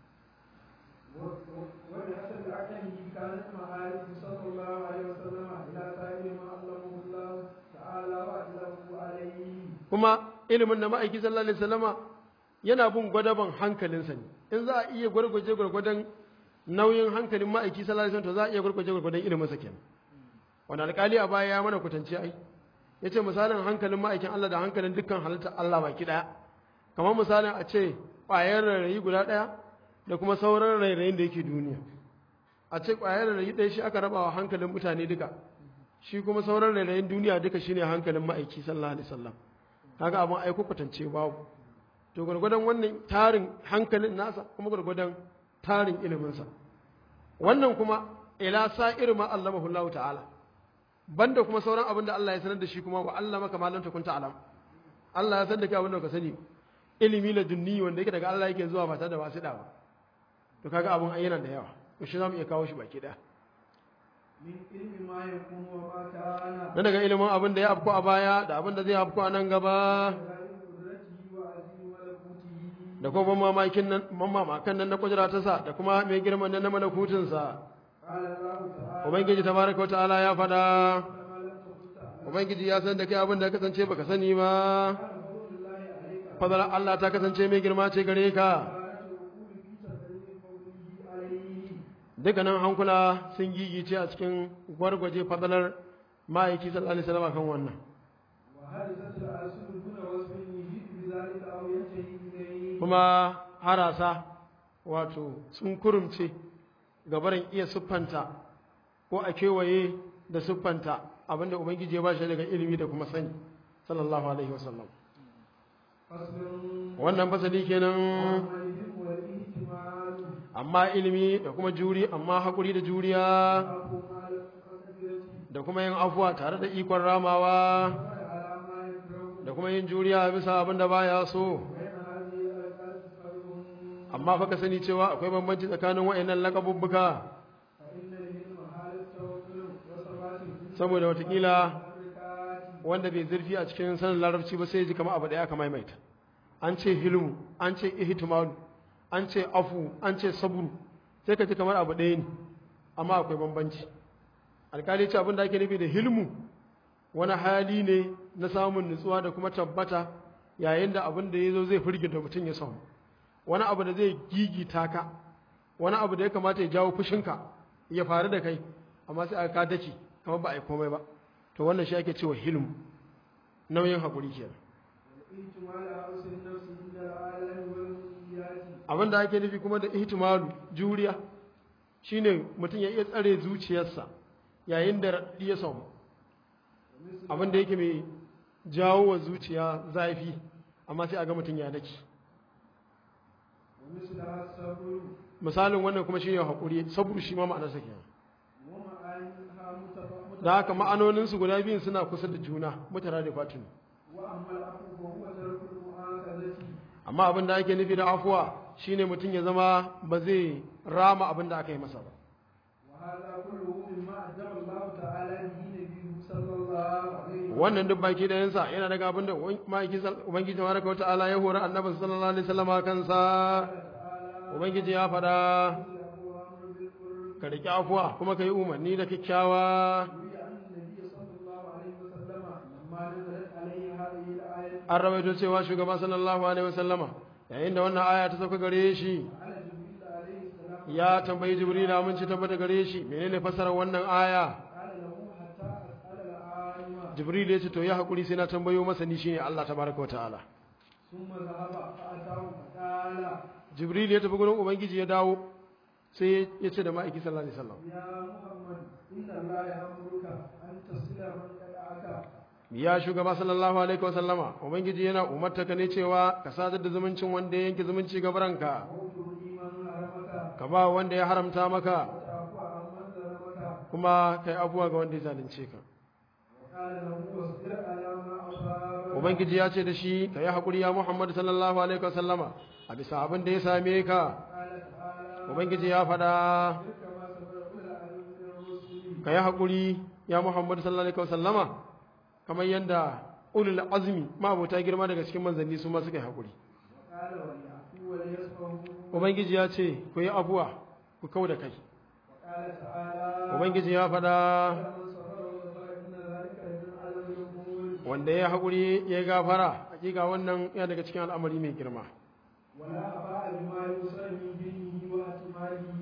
[SPEAKER 1] kuma ilimin da ma'aiki sallallahu alaihi wasallama yana bin gwadaban hankalinsa ne in za a iya gwargwadon nauyin hankalin ma'aiki sallallahu alaihi wasallam to za a iya gwargwadon ilimin sa kenan wanda alƙali a baya ya mana kutanci ai yace misalin hankalin ma'aikin Allah da hankalin dukkan halitta Allah baki daya kamar misalin a ce ƙwayar rairayi guda daya da kuma sauran rairayin da yake duniya a ce ƙwayar rairayi ɗaya shi aka raba wa hankalin mutane duka shi kuma sauran rairayin duniya duka shine hankalin ma'aiki sallallahu alaihi wasallam kaga abin aiko kwatance babu to gwargwadon wannan tarin hankalin nasa kuma gwargwadon tarin iliminsa wannan kuma ila sa'ir ma allamahu Allah ta'ala banda kuma sauran abin da Allah ya sanar da shi kuma wa Allah maka malam ta kunta alam Allah ya san da kai abin da ka sani ilimi la dunni wanda yake daga Allah yake zuwa ba tare da wasida ba to kaga abin ayyana da yawa to shi zamu iya kawo shi baki daya
[SPEAKER 2] min ilmi ma yakunu wa ma kana
[SPEAKER 1] na daga ilimin abin da ya afko a baya da abin da zai afko a nan gaba da kuma mamakan nan na kudratarsa da kuma mai girman nan na malakutinsa ubangiji tabaraka wa ta'ala ya fada ubangiji ya san da kai abin da kasance baka sani ba fadar Allah ta kasance mai girma ce gare ka dukkanin hankula sun gigice a cikin gwargwaje fadalar ma'aiki sallallahu alaihi wasallam kan wannan kuma harasa wato sun kurumce gabarin iya siffanta ko a kewaye da siffanta abinda ubangiji ya ba shi daga ilimi da kuma sani sallallahu alaihi wasallam wannan fasali kenan amma ilimi da kuma juri amma hakuri da juriya da kuma yin afuwa tare da ikon ramawa
[SPEAKER 2] على ما يكره
[SPEAKER 1] da kuma yin juriya bisa abin da baya so
[SPEAKER 2] بين هذه الألفاظ فرق
[SPEAKER 1] amma fa ka sani cewa akwai bambanci tsakanin wa'annan lakabubbuka
[SPEAKER 2] فإن العلم حال التوكل وثبات الجسم
[SPEAKER 1] saboda watakila
[SPEAKER 2] والحركات
[SPEAKER 1] wanda bai zurfi a cikin sanin larabci ba sai ya ji kamar abu daya kamar maimaita an ce hilmu an ce ihtimalu an ce afu an ce sabru sai ka ji kamar abu ɗaya ne amma akwai bambanci alkali ce abin da ake nufi da hilmu wani hali ne na samun nutsuwa da kuma tabbata yayin da abin da ya zo zai firgita mutum ya samu wani abu da zai gigita ka wani abu da ya kamata ya jawo fushinka ya faru da kai amma sai aka daki kamar ba a yi komai ba to wannan shi ake cewa hilmu nauyin haƙuri kenan
[SPEAKER 2] احتمال حوس النفس عند العالم والمسيئات
[SPEAKER 1] abin da ake nufi kuma da ihtimalu juriya shine mutum ya iya tsare zuciyarsa yayin da raɗi ya samu abin da yake mai jawo wa zuciya zafi amma sai a ga mutum ya daki
[SPEAKER 2] ومثلها الصبر
[SPEAKER 1] misalin wannan kuma shine haƙuri sabru shi ma ma'anarsa kenan
[SPEAKER 2] ومعانيها
[SPEAKER 1] da haka ma'anoninsu guda biyun suna kusa da juna mutara da fatinu
[SPEAKER 2] وأما العفو فهو ترك المؤاخذة
[SPEAKER 1] amma abin da ake nufi da afuwa shine mutum ya zama ba zai rama abin da aka yi masa ba
[SPEAKER 2] وهذا كله مما أجاب الله تعالى به نبيه صلى الله عليه وسلم
[SPEAKER 1] wannan duk baki da yansa yana daga abin da ubangiji tabaraka wa ta'ala ya hori annabi sallallahu alaihi wasallam kansa ubangiji ya fada ka riki afuwa kuma ka yi umarni da kyakkyawa
[SPEAKER 2] روي عن النبي صلى الله عليه وسلم لما نزلت عليه هذه الآية
[SPEAKER 1] an rawaito cewa shugaba sallallahu alaihi wasallama yayin da wannan aya ta sauka gare shi
[SPEAKER 2] على جبريل عليه السلام
[SPEAKER 1] ya tambayi jibril mun ci tabbata gare shi menene fasarar wannan aya
[SPEAKER 2] قال له حتى أسأل العالم
[SPEAKER 1] jibril ya ce to ya hakuri sai na tambayo masa ni shine Allah tabaraka wa ta'ala
[SPEAKER 2] ثم ذهب فأتاه فقال
[SPEAKER 1] jibril ya tafi gurin ubangiji ya dawo sai ya ce da ma'aiki sallallahu alaihi wasallam
[SPEAKER 2] يا محمد إن الله يأمرك أن تصل من قطعك
[SPEAKER 1] ya shugaba sallallahu alaihi wasallama ubangiji yana umartaka ne cewa ka sadar da zumuncin wanda ya yanke zumunci gabaranka
[SPEAKER 2] وتؤتي من حرمك
[SPEAKER 1] ka ba wanda ya haramta maka
[SPEAKER 2] وتعفو عمن ظلمك
[SPEAKER 1] kuma kai abuwa ga wanda ya zalunce ka
[SPEAKER 2] وقال له واصبر على ما أصابك
[SPEAKER 1] ubangiji ya ce da shi ka yi haƙuri ya muhammad sallallahu alaihi wasallama a bisa abin da ya same ka
[SPEAKER 2] قال تعالى
[SPEAKER 1] ubangiji ya faɗa
[SPEAKER 2] كما صبر أولى العزم من الرسل
[SPEAKER 1] ka yi haƙuri ya muhammad sallallahu alaihi wasallama kamar yadda ulul azmi ma'abota girma daga cikin manzanni su ma suka yi haƙuri
[SPEAKER 2] وقال وليعفوا وليصفحوا
[SPEAKER 1] ubangiji ya ce ku yi abuwa ku kau da kai
[SPEAKER 2] وقال تعالى
[SPEAKER 1] ubangiji ya faɗa
[SPEAKER 2] من صبر وغفر إن ذلك لمن عزم الأمور
[SPEAKER 1] wanda ya haƙuri ya gafara hakika wannan ya daga cikin al'amari mai girma
[SPEAKER 2] ولا أباء بما يوصل من دينه واحتماله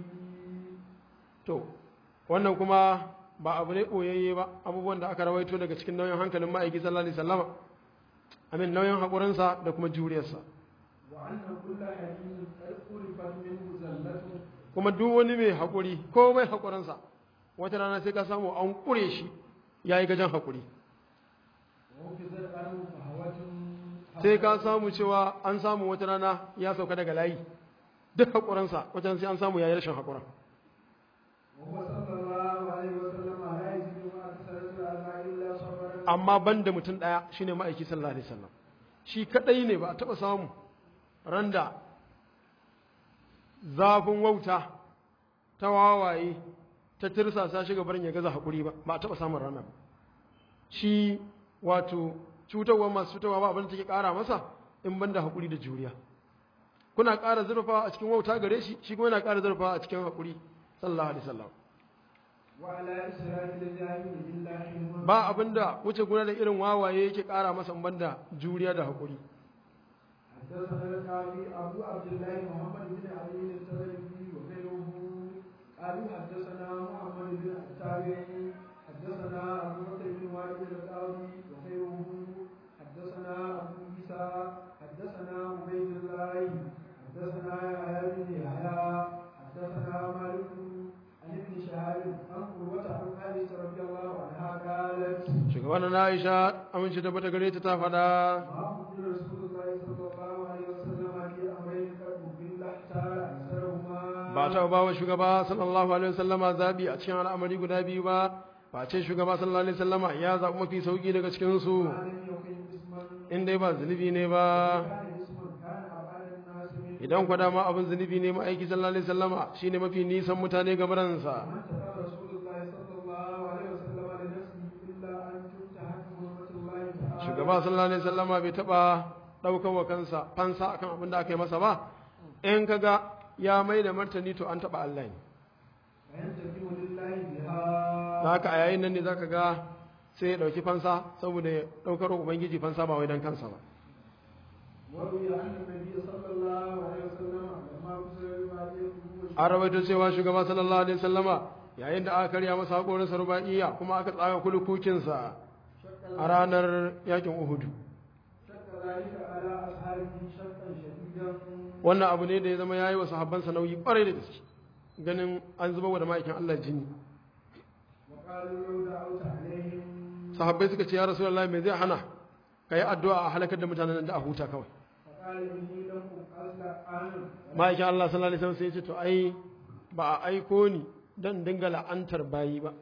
[SPEAKER 1] to wannan kuma ba abu ne ɓoyayye ba abubuwan da aka rawaito daga cikin nauyin hankalin ma'aiki sallallahu alaihi wasallama amin nauyin haƙurinsa da kuma juriyarsa
[SPEAKER 2] وأن كل حديث قد عرفت منه زلته
[SPEAKER 1] kuma duk wani mai haƙuri ko mai haƙurinsa wata rana sai ka samu an ƙure shi ya yi gajen haƙuri
[SPEAKER 2] وحفظت عنه فهوة
[SPEAKER 1] sai ka samu cewa an samu wata rana ya sauka daga layi duk haƙurinsa wata rana sai an samu ya yi rashin haƙurin
[SPEAKER 2] وهو صلى الله عليه وسلم لا يزيد مع كثرة الأعمال إلا صبرا
[SPEAKER 1] amma ban da mutum ɗaya shi ne ma'aiki sallallahu alaihi wasallam shi kaɗai ne ba a taɓa samu randa zafin wauta ta wawaye ta tirsasa shi gabarin ya gaza haƙuri ba ba a taɓa samun rana ba shi wato cutarwa masu cutarwa ba abin da take ƙara masa in ban da haƙuri da juriya kuna ƙara zurfawa a cikin wauta gare shi shi kuma yana ƙara zurfawa a cikin haƙuri sallallahu alaihi wasallam
[SPEAKER 2] وعلى إسراء الجاهل إلا حلم
[SPEAKER 1] ba abinda wuce guna da irin wawaye yake ƙara masa in ban da juriya da haƙuri
[SPEAKER 2] حدثنا القاضي أبو عبد الله محمد بن علي الترمذي وغيره قالوا حدثنا محمد بن التابعي حدثنا أبو بكر بن وائل القاضي وغيره حدثنا أبو عيسى حدثنا عبيد الله حدثنا يحيى بن يحيى حدثنا مالك عن ابن شهاب عن قروة عن عائشة رضي الله عنها قالت
[SPEAKER 1] shugaban na Aisha amince da bata gare ta ta faɗa
[SPEAKER 2] ما قبل رسول الله صلى الله عليه وسلم في أمرين قد قبل احتار أكثرهما
[SPEAKER 1] ba ta ba wa shugaba sallallahu alaihi wasallama zabi a cikin al'amari guda biyu ba face shugaba sallallahu alaihi wasallama ya zaɓi mafi sauki daga cikin su
[SPEAKER 2] ما لم يكن اسما
[SPEAKER 1] in dai ba zunubi ne ba
[SPEAKER 2] كان اسما كان أبعد الناس منه
[SPEAKER 1] idan kwa dama abin zunubi ne ma'aiki sallallahu alaihi wasallama shine mafi nisan mutane ga baransa
[SPEAKER 2] ما انتهى رسول الله صلى الله عليه وسلم لنفسه إلا أن تنتهك حرمة الله تعالى
[SPEAKER 1] shugaba sallallahu alaihi wasallama bai taba daukar wa kansa fansa akan abin da aka yi masa ba in kaga ya mai da martani to an taba Allah ne
[SPEAKER 2] فينتقم لله بها
[SPEAKER 1] haka a yayin nan ne zaka ga sai ya dauki fansa saboda ya daukar wa ubangiji fansa ba wai dan kansa ba
[SPEAKER 2] وروي عن النبي صلى الله عليه وسلم لما كسر رباعيته
[SPEAKER 1] an rawaito cewa shugaba sallallahu alaihi wasallama yayin da aka karya masa hakorin sa rubaiya kuma aka tsaga kulukukinsa a ranar yakin Uhud
[SPEAKER 2] شق ذلك على أصحابه شقا شديدا
[SPEAKER 1] wannan abu ne da ya zama yayi wa sahabbansa nauyi kwarai da gaske ganin an zuba wa da ma'aikin Allah jini
[SPEAKER 2] وقالوا لو دعوت عليهم
[SPEAKER 1] sahabbai suka ce ya rasulullahi me zai hana kai addu'a a halakar da mutanen nan da a huta kawai
[SPEAKER 2] فقال إني لم أصلح عنه
[SPEAKER 1] ma'aikin Allah sallallahu alaihi wasallam sai ya ce to ai ba a aiko ni dan dinga la'antar bayi ba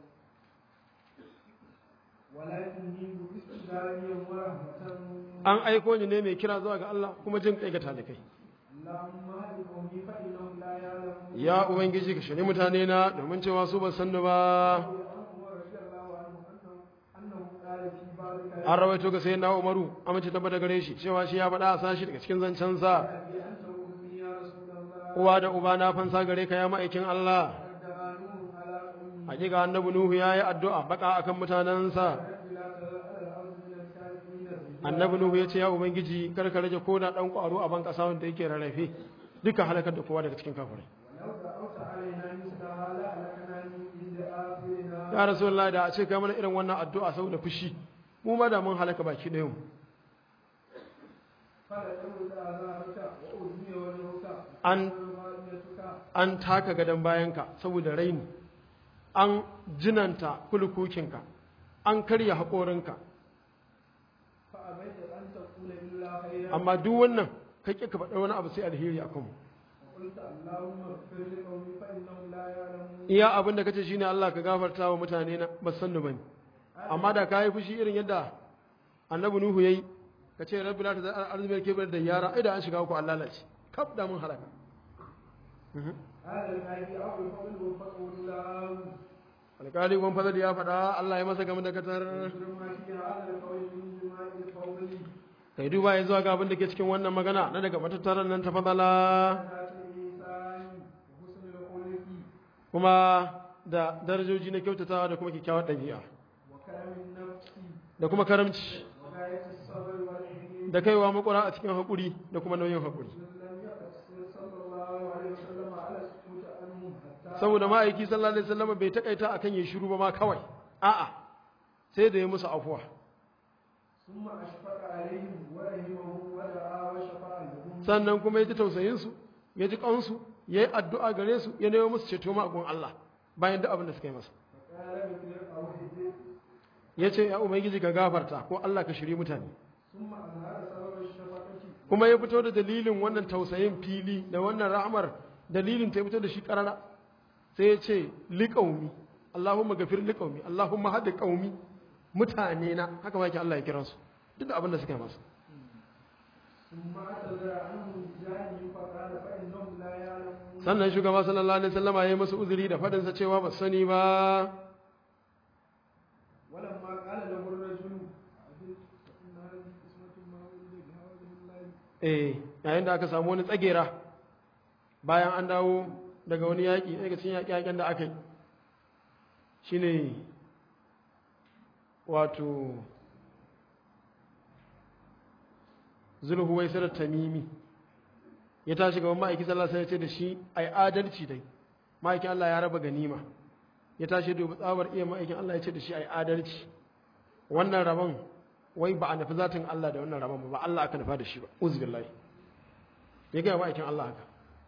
[SPEAKER 2] ولكني بئست داعيا ورحمة
[SPEAKER 1] an aiko ni ne mai kira zuwa ga Allah kuma jin kai ga talikai
[SPEAKER 2] اللهم اهد قومي فإنهم لا يعلمون
[SPEAKER 1] ya ubangiji ka shiri mutane na domin cewa su ban sanni ba
[SPEAKER 2] عمر رضي الله عنه أنه قال في بعض
[SPEAKER 1] an
[SPEAKER 2] كلامه
[SPEAKER 1] rawaito ga sayyidina Umaru amince tabbata gare shi cewa shi ya faɗa a sashi daga cikin zancen sa
[SPEAKER 2] أبي أنت أمي يا رسول الله
[SPEAKER 1] uwa da uba na fansa gare ka ya ma'aikin Allah
[SPEAKER 2] قد دعا نوح على أمي
[SPEAKER 1] hakika annabi Nuhu yayi addu'a baka akan mutanansa
[SPEAKER 2] رب لا تذر على الأرض من الكافرين رجلا
[SPEAKER 1] annabi Nuhu ya ce ya ubangiji kar ka rage ko da dan kwaro a ban kasa wanda yake rarrafe duka halakar da kowa daga cikin kafirai
[SPEAKER 2] ولو دعوت علينا مثلها لأهلكنا من عند آخرنا
[SPEAKER 1] ya rasulullah da a ce kai mana irin wannan addu'a saboda fushi mu ma da mun halaka baki ɗayan mu
[SPEAKER 2] فلتولى عذابك وأذني وجهك
[SPEAKER 1] An-
[SPEAKER 2] ومعصيتك
[SPEAKER 1] an taka gadon bayanka saboda raini an jinanta kulukukinka an karya haƙorinka
[SPEAKER 2] فأبيت أن تقول إلا خيرا
[SPEAKER 1] amma duk wannan kai ka faɗa wani abu sai alheri a kanmu
[SPEAKER 2] وقلت اللهم اغفر لقومي فإنهم لا يعلمون
[SPEAKER 1] iya abin da kace shine Allah ka gafarta wa mutane na ba san ni bane amma da kai fushi irin yadda annabi Nuhu yayi kace rabbi la tazar arzumil kibr da yara ai da an shiga ku Allah lalace kaf da mun halaka
[SPEAKER 2] هذا النبي أول قول وفقه له
[SPEAKER 1] alƙali gon fadal ya faɗa Allah ya masa game da katar
[SPEAKER 2] ما في هذا القول من جماع القول
[SPEAKER 1] kai duba ya zuwa ga abin da ke cikin wannan magana na daga matattaran nan ta fadala
[SPEAKER 2] ذات الإنسان وحسن الخلق
[SPEAKER 1] kuma da darajoji na kyautatawa da kuma kyakkyawar ɗabi'a
[SPEAKER 2] وكرم النفس
[SPEAKER 1] da kuma karamci
[SPEAKER 2] وغاية الصبر والحلم
[SPEAKER 1] da kaiwa makura a cikin haƙuri da kuma nauyin haƙuri
[SPEAKER 2] لم يقصر صلى الله عليه وسلم على السكوت عنه حتى
[SPEAKER 1] saboda ma'aiki sallallahu alaihi wasallam bai takaita akan ya shiru ba ma kawai a'a sai da ya musu afuwa
[SPEAKER 2] ثم أشفق عليهم ورحمهم ودعا وشفع لهم
[SPEAKER 1] sannan kuma ya ji tausayin su ya ji kansu ya yi addu'a gare su ya nemo musu ceto ma a gun Allah bayan duk abin da suka yi masa
[SPEAKER 2] فقال بكر أو حجر
[SPEAKER 1] ya ce ya ubangiji ka gafarta ko Allah ka shiri mutane
[SPEAKER 2] ثم أظهر سبب الشفقة
[SPEAKER 1] kuma ya fito da dalilin wannan tausayin fili da wannan rahmar dalilin ta fito da shi karara sai ya ce liqaumi Allahumma gafir liqaumi Allahumma hadi qaumi mutane na haka ma yake Allah ya kira su duk da abin da suka yi masa
[SPEAKER 2] ثم اعتذر عنهم بجانب فقال فإنهم لا يعلمون
[SPEAKER 1] sannan shugaba sallallahu alaihi wasallam ya yi masa uzuri da fadin sa cewa ba su sani ba
[SPEAKER 2] ولما قال له الرجل عجبت فإن هذه قسمة ما ولد بها وجه الله
[SPEAKER 1] yayin da aka samu wani tsagera bayan an dawo daga wani yaƙi daga cikin yaƙe-yaƙen da aka yi shine wato zulhuwaisar tamimi ya tashi gaban ma'aiki sallallahu alaihi wasallam ya ce da shi ai adalci dai ma'aikin Allah ya raba ganima ya tashi dubi tsabar iya ma'aikin Allah ya ce da shi ai adalci wannan rabon wai ba a nufi zatin Allah da wannan rabon ba Allah aka nufa da shi ba uzbillahi ya ga ma'aikin Allah haka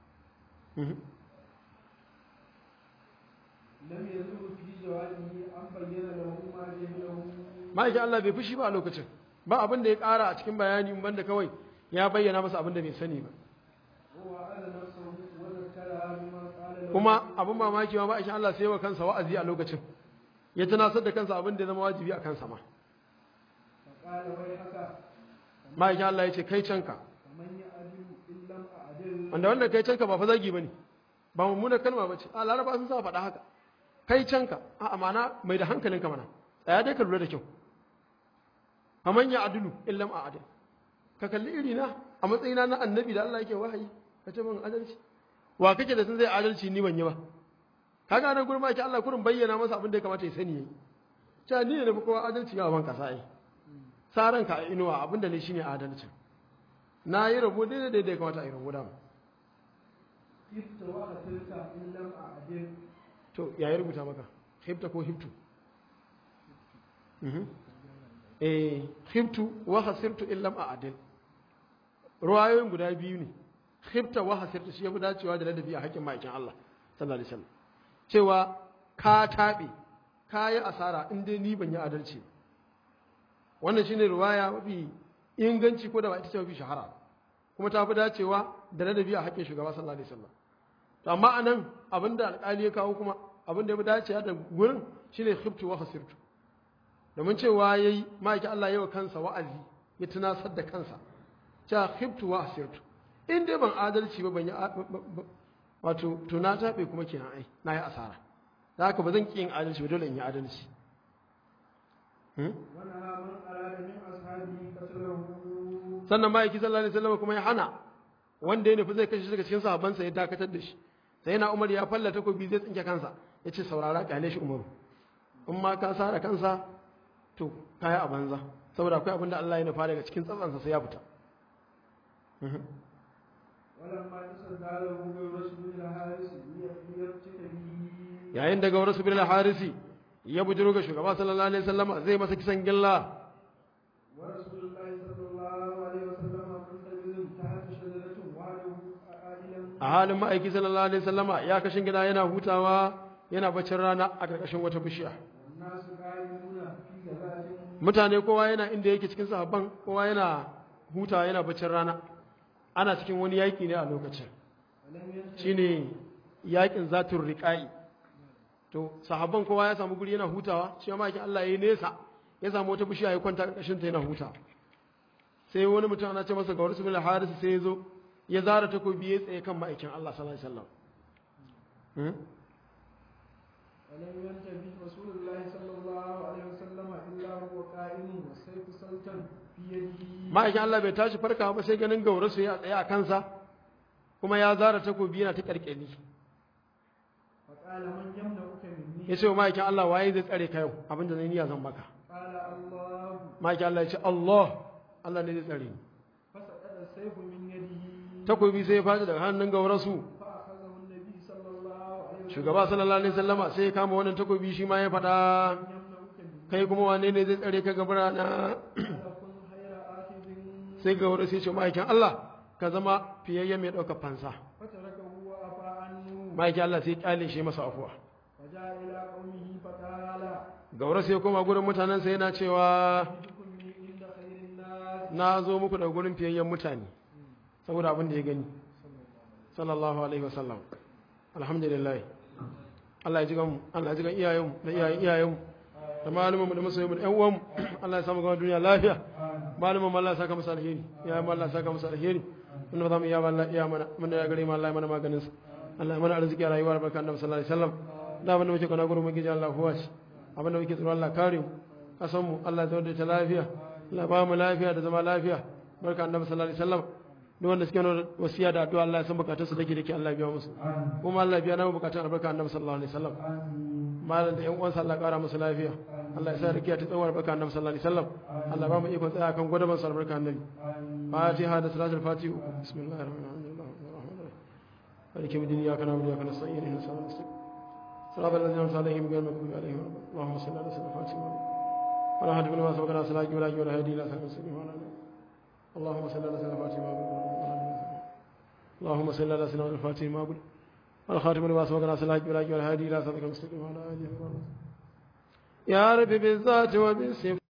[SPEAKER 2] لم يزل في جوابه أن بين له ما جهله
[SPEAKER 1] ma'aikin Allah bai fushi ba a lokacin ba abin da ya ƙara a cikin bayani banda kawai ya bayyana masa abin da bai sani ba
[SPEAKER 2] هو على نفسه وذكرها بما قال له
[SPEAKER 1] kuma abin mamaki ma ma'aikin Allah sai wa kansa wa'azi a lokacin ya tunasar da kansa abin da ya zama wajibi a kansa ma
[SPEAKER 2] فقال ويحك
[SPEAKER 1] ma'aikin Allah ya ce kai canka
[SPEAKER 2] ومن يعدل إن لم أعدل
[SPEAKER 1] wanda kai canka ba fa zagi bane ba mummunar kalma bace a laraba sun sa faɗa haka kai canka a amana mai da hankalinka mana tsaya dai ka lura da kyau faman ya adulu illam a adil ka kalli irina a matsayina na annabi da Allah yake wahayi ka ce min adalci wa kake da sun zai adalci ni ban yi ba kaga nan gurin ma yake Allah kurin bayyana masa abin da ya kamata ya sani yayi cewa ni ne na fi kowa adalci ga ban kasa ai saran ka a inuwa abin da ne shine adalci na yi rabo daidai da ya kamata a yi rabo da mu
[SPEAKER 2] خفت وخسرت إن لم أعدل
[SPEAKER 1] to ya yi rubuta maka hibta ko hibtu hibtu wa hasirtu illam a'dil ruwayoyin guda biyu ne hibta wa hasirtu shi ya fi dacewa da ladabi a haƙƙin ma'aikin Allah sallallahu alaihi wasallam cewa ka taɓe ka yi asara in dai ni ban yi adalci wannan shine ruwaya mafi inganci ko da ba ita ce mafi shahara kuma ta fi dacewa da ladabi a haƙƙin shugaba sallallahu alaihi wasallam to amma anan abinda alƙali ya kawo kuma abinda ya fi dacewa da gurin shine khiftu wa khasirtu domin cewa yayi ma'aikin Allah yawa kansa wa'azi ya tunasar da kansa cewa khiftu wa khasirtu in dai ban adalci ba ban yi wato to na tabe kuma kenan ai na yi asara da haka ba zan ƙi yin adalci ba dole in yi adalci
[SPEAKER 2] ونهى من أراد من أصحابه قتله
[SPEAKER 1] sannan ma'aiki sallallahu alaihi wasallam kuma ya hana wanda ya nufi zai kashe shi daga cikin sahabbansa ya dakatar da shi sai na Umar ya falla takobi zai tsinke kansa ya ce saurara kyale shi Umaru in ma ka sare kansa to kaya a banza saboda akwai abin da Allah ya nufa daga cikin tsatsansa sai ya fita
[SPEAKER 2] ولما تصدى له برسول الحارس ليفتك به
[SPEAKER 1] yayin da gaurar su bil harisi ya bujiro ga shugaba sallallahu alaihi wasallam zai masa kisan gilla
[SPEAKER 2] ورسول الله صلى الله عليه وسلم منتظر تحت شجرة وعده عادلا
[SPEAKER 1] a halin ma'aiki sallallahu alaihi wasallam ya kashin gida yana hutawa yana baccin rana a karkashin wata bishiya
[SPEAKER 2] والناس قائمون في غزاة
[SPEAKER 1] mutane kowa yana inda yake cikin sahabban kowa yana hutawa yana baccin rana ana cikin wani yaƙi ne a lokacin
[SPEAKER 2] ولم ينتهي
[SPEAKER 1] shine yaƙin zatul riqa'i to sahabban kowa ya samu guri yana hutawa shi ma yake Allah yayi nesa ya samu wata bishiya ya kwanta karkashin ta yana huta sai wani mutum ana ce masa Gawar bin Haris sai ya zo ya zara takobi ya tsaye kan ma'aikin Allah sallallahu alaihi wasallam
[SPEAKER 2] ولم ينتبه رسول الله صلى الله عليه وسلم إلا هو قائم والسيف سلطا في يده
[SPEAKER 1] ma'aikin Allah bai tashi farka ba sai ganin Gawar su ya tsaye a kansa kuma ya zara takobi yana ta karkeni
[SPEAKER 2] فقال من يمنعك مني
[SPEAKER 1] ya ce wa ma'aikin Allah waye zai tsare ka yau abinda zai niyya zan maka
[SPEAKER 2] قال الله
[SPEAKER 1] ma'aikin Allah ya ce Allah Allah ne zai tsare ni
[SPEAKER 2] فسقط السيف من يده
[SPEAKER 1] takobi sai ya faɗi daga hannun Gawar su
[SPEAKER 2] فأخذه النبي صلى الله عليه وسلم
[SPEAKER 1] shugaba sallallahu alaihi wasallama sai ya kama wannan takobi shi ma ya faɗa
[SPEAKER 2] من يمنعك مني
[SPEAKER 1] kai kuma wane ne zai tsare ka gabara na
[SPEAKER 2] فكن خير آخذ
[SPEAKER 1] sai ga wurin sai ce ma'aikin Allah ka zama fiyayyen mai ɗaukar fansa
[SPEAKER 2] فتركه وعفى عنه
[SPEAKER 1] ma'aikin Allah sai kyale shi masa afuwa
[SPEAKER 2] وجاء إلى قومه فقال
[SPEAKER 1] ga wurin sai koma gurin mutanen sai yana cewa
[SPEAKER 2] جئتكم من عند خير الناس
[SPEAKER 1] na zo muku da gurin fiyayyen mutane saboda abin da ya gani sallallahu alaihi wasallam alhamdulillah Allah ya ji gan Allah ya ji gan iyayenmu da iyayenmu da malumanmu da masoyanmu da ƴan uwanmu Allah ya samu gama duniya lafiya malumanmu Allah ya saka musu alheri iyayenmu Allah ya saka musu alheri wanda ba za mu iya ba Allah iya mana mun da ya gare mu Allah ya mana maganin sa Allah ya mana arziki a rayuwar barka annabi sallallahu alaihi wasallam da abin da muke kana gurin magiji Allah huwa shi abin da muke tsoro Allah kare mu kasan mu Allah ya zama da ta lafiya Allah ba mu lafiya da zama lafiya barka annabi sallallahu alaihi wasallam duk wanda suke nuna wasiya da addu'a Allah ya san bukatun su dake Allah ya biya musu kuma Allah ya biya namu bukatun albarka annabi sallallahu alaihi wasallam malam da ƴan uwansa Allah ya kara musu lafiya Allah ya sa rikiya ta tsawar barka annabi sallallahu alaihi wasallam Allah ba mu iko tsaya kan gwadaban sa barka annabi Fatiha da salatul fatiha bismillahir rahmanir rahim maliki yawmid din iyyaka na'budu wa iyyaka nasta'in ihdinas siratal mustaqim صراط الذين أنعمت عليهم غير المغضوب عليهم اللهم صل على سيدنا محمد ولا هدي ما سبقنا صلاة ولا ولا هدي إلى صراط المستقيم اللهم صل على سيدنا فاطمة اللهم صل على سيدنا الفاتح ما قل والخاتم لما سبقنا صلاة ولا ولا هدي إلى صراط المستقيم وعلى آله وصحبه يا رب بالذات وبالصفات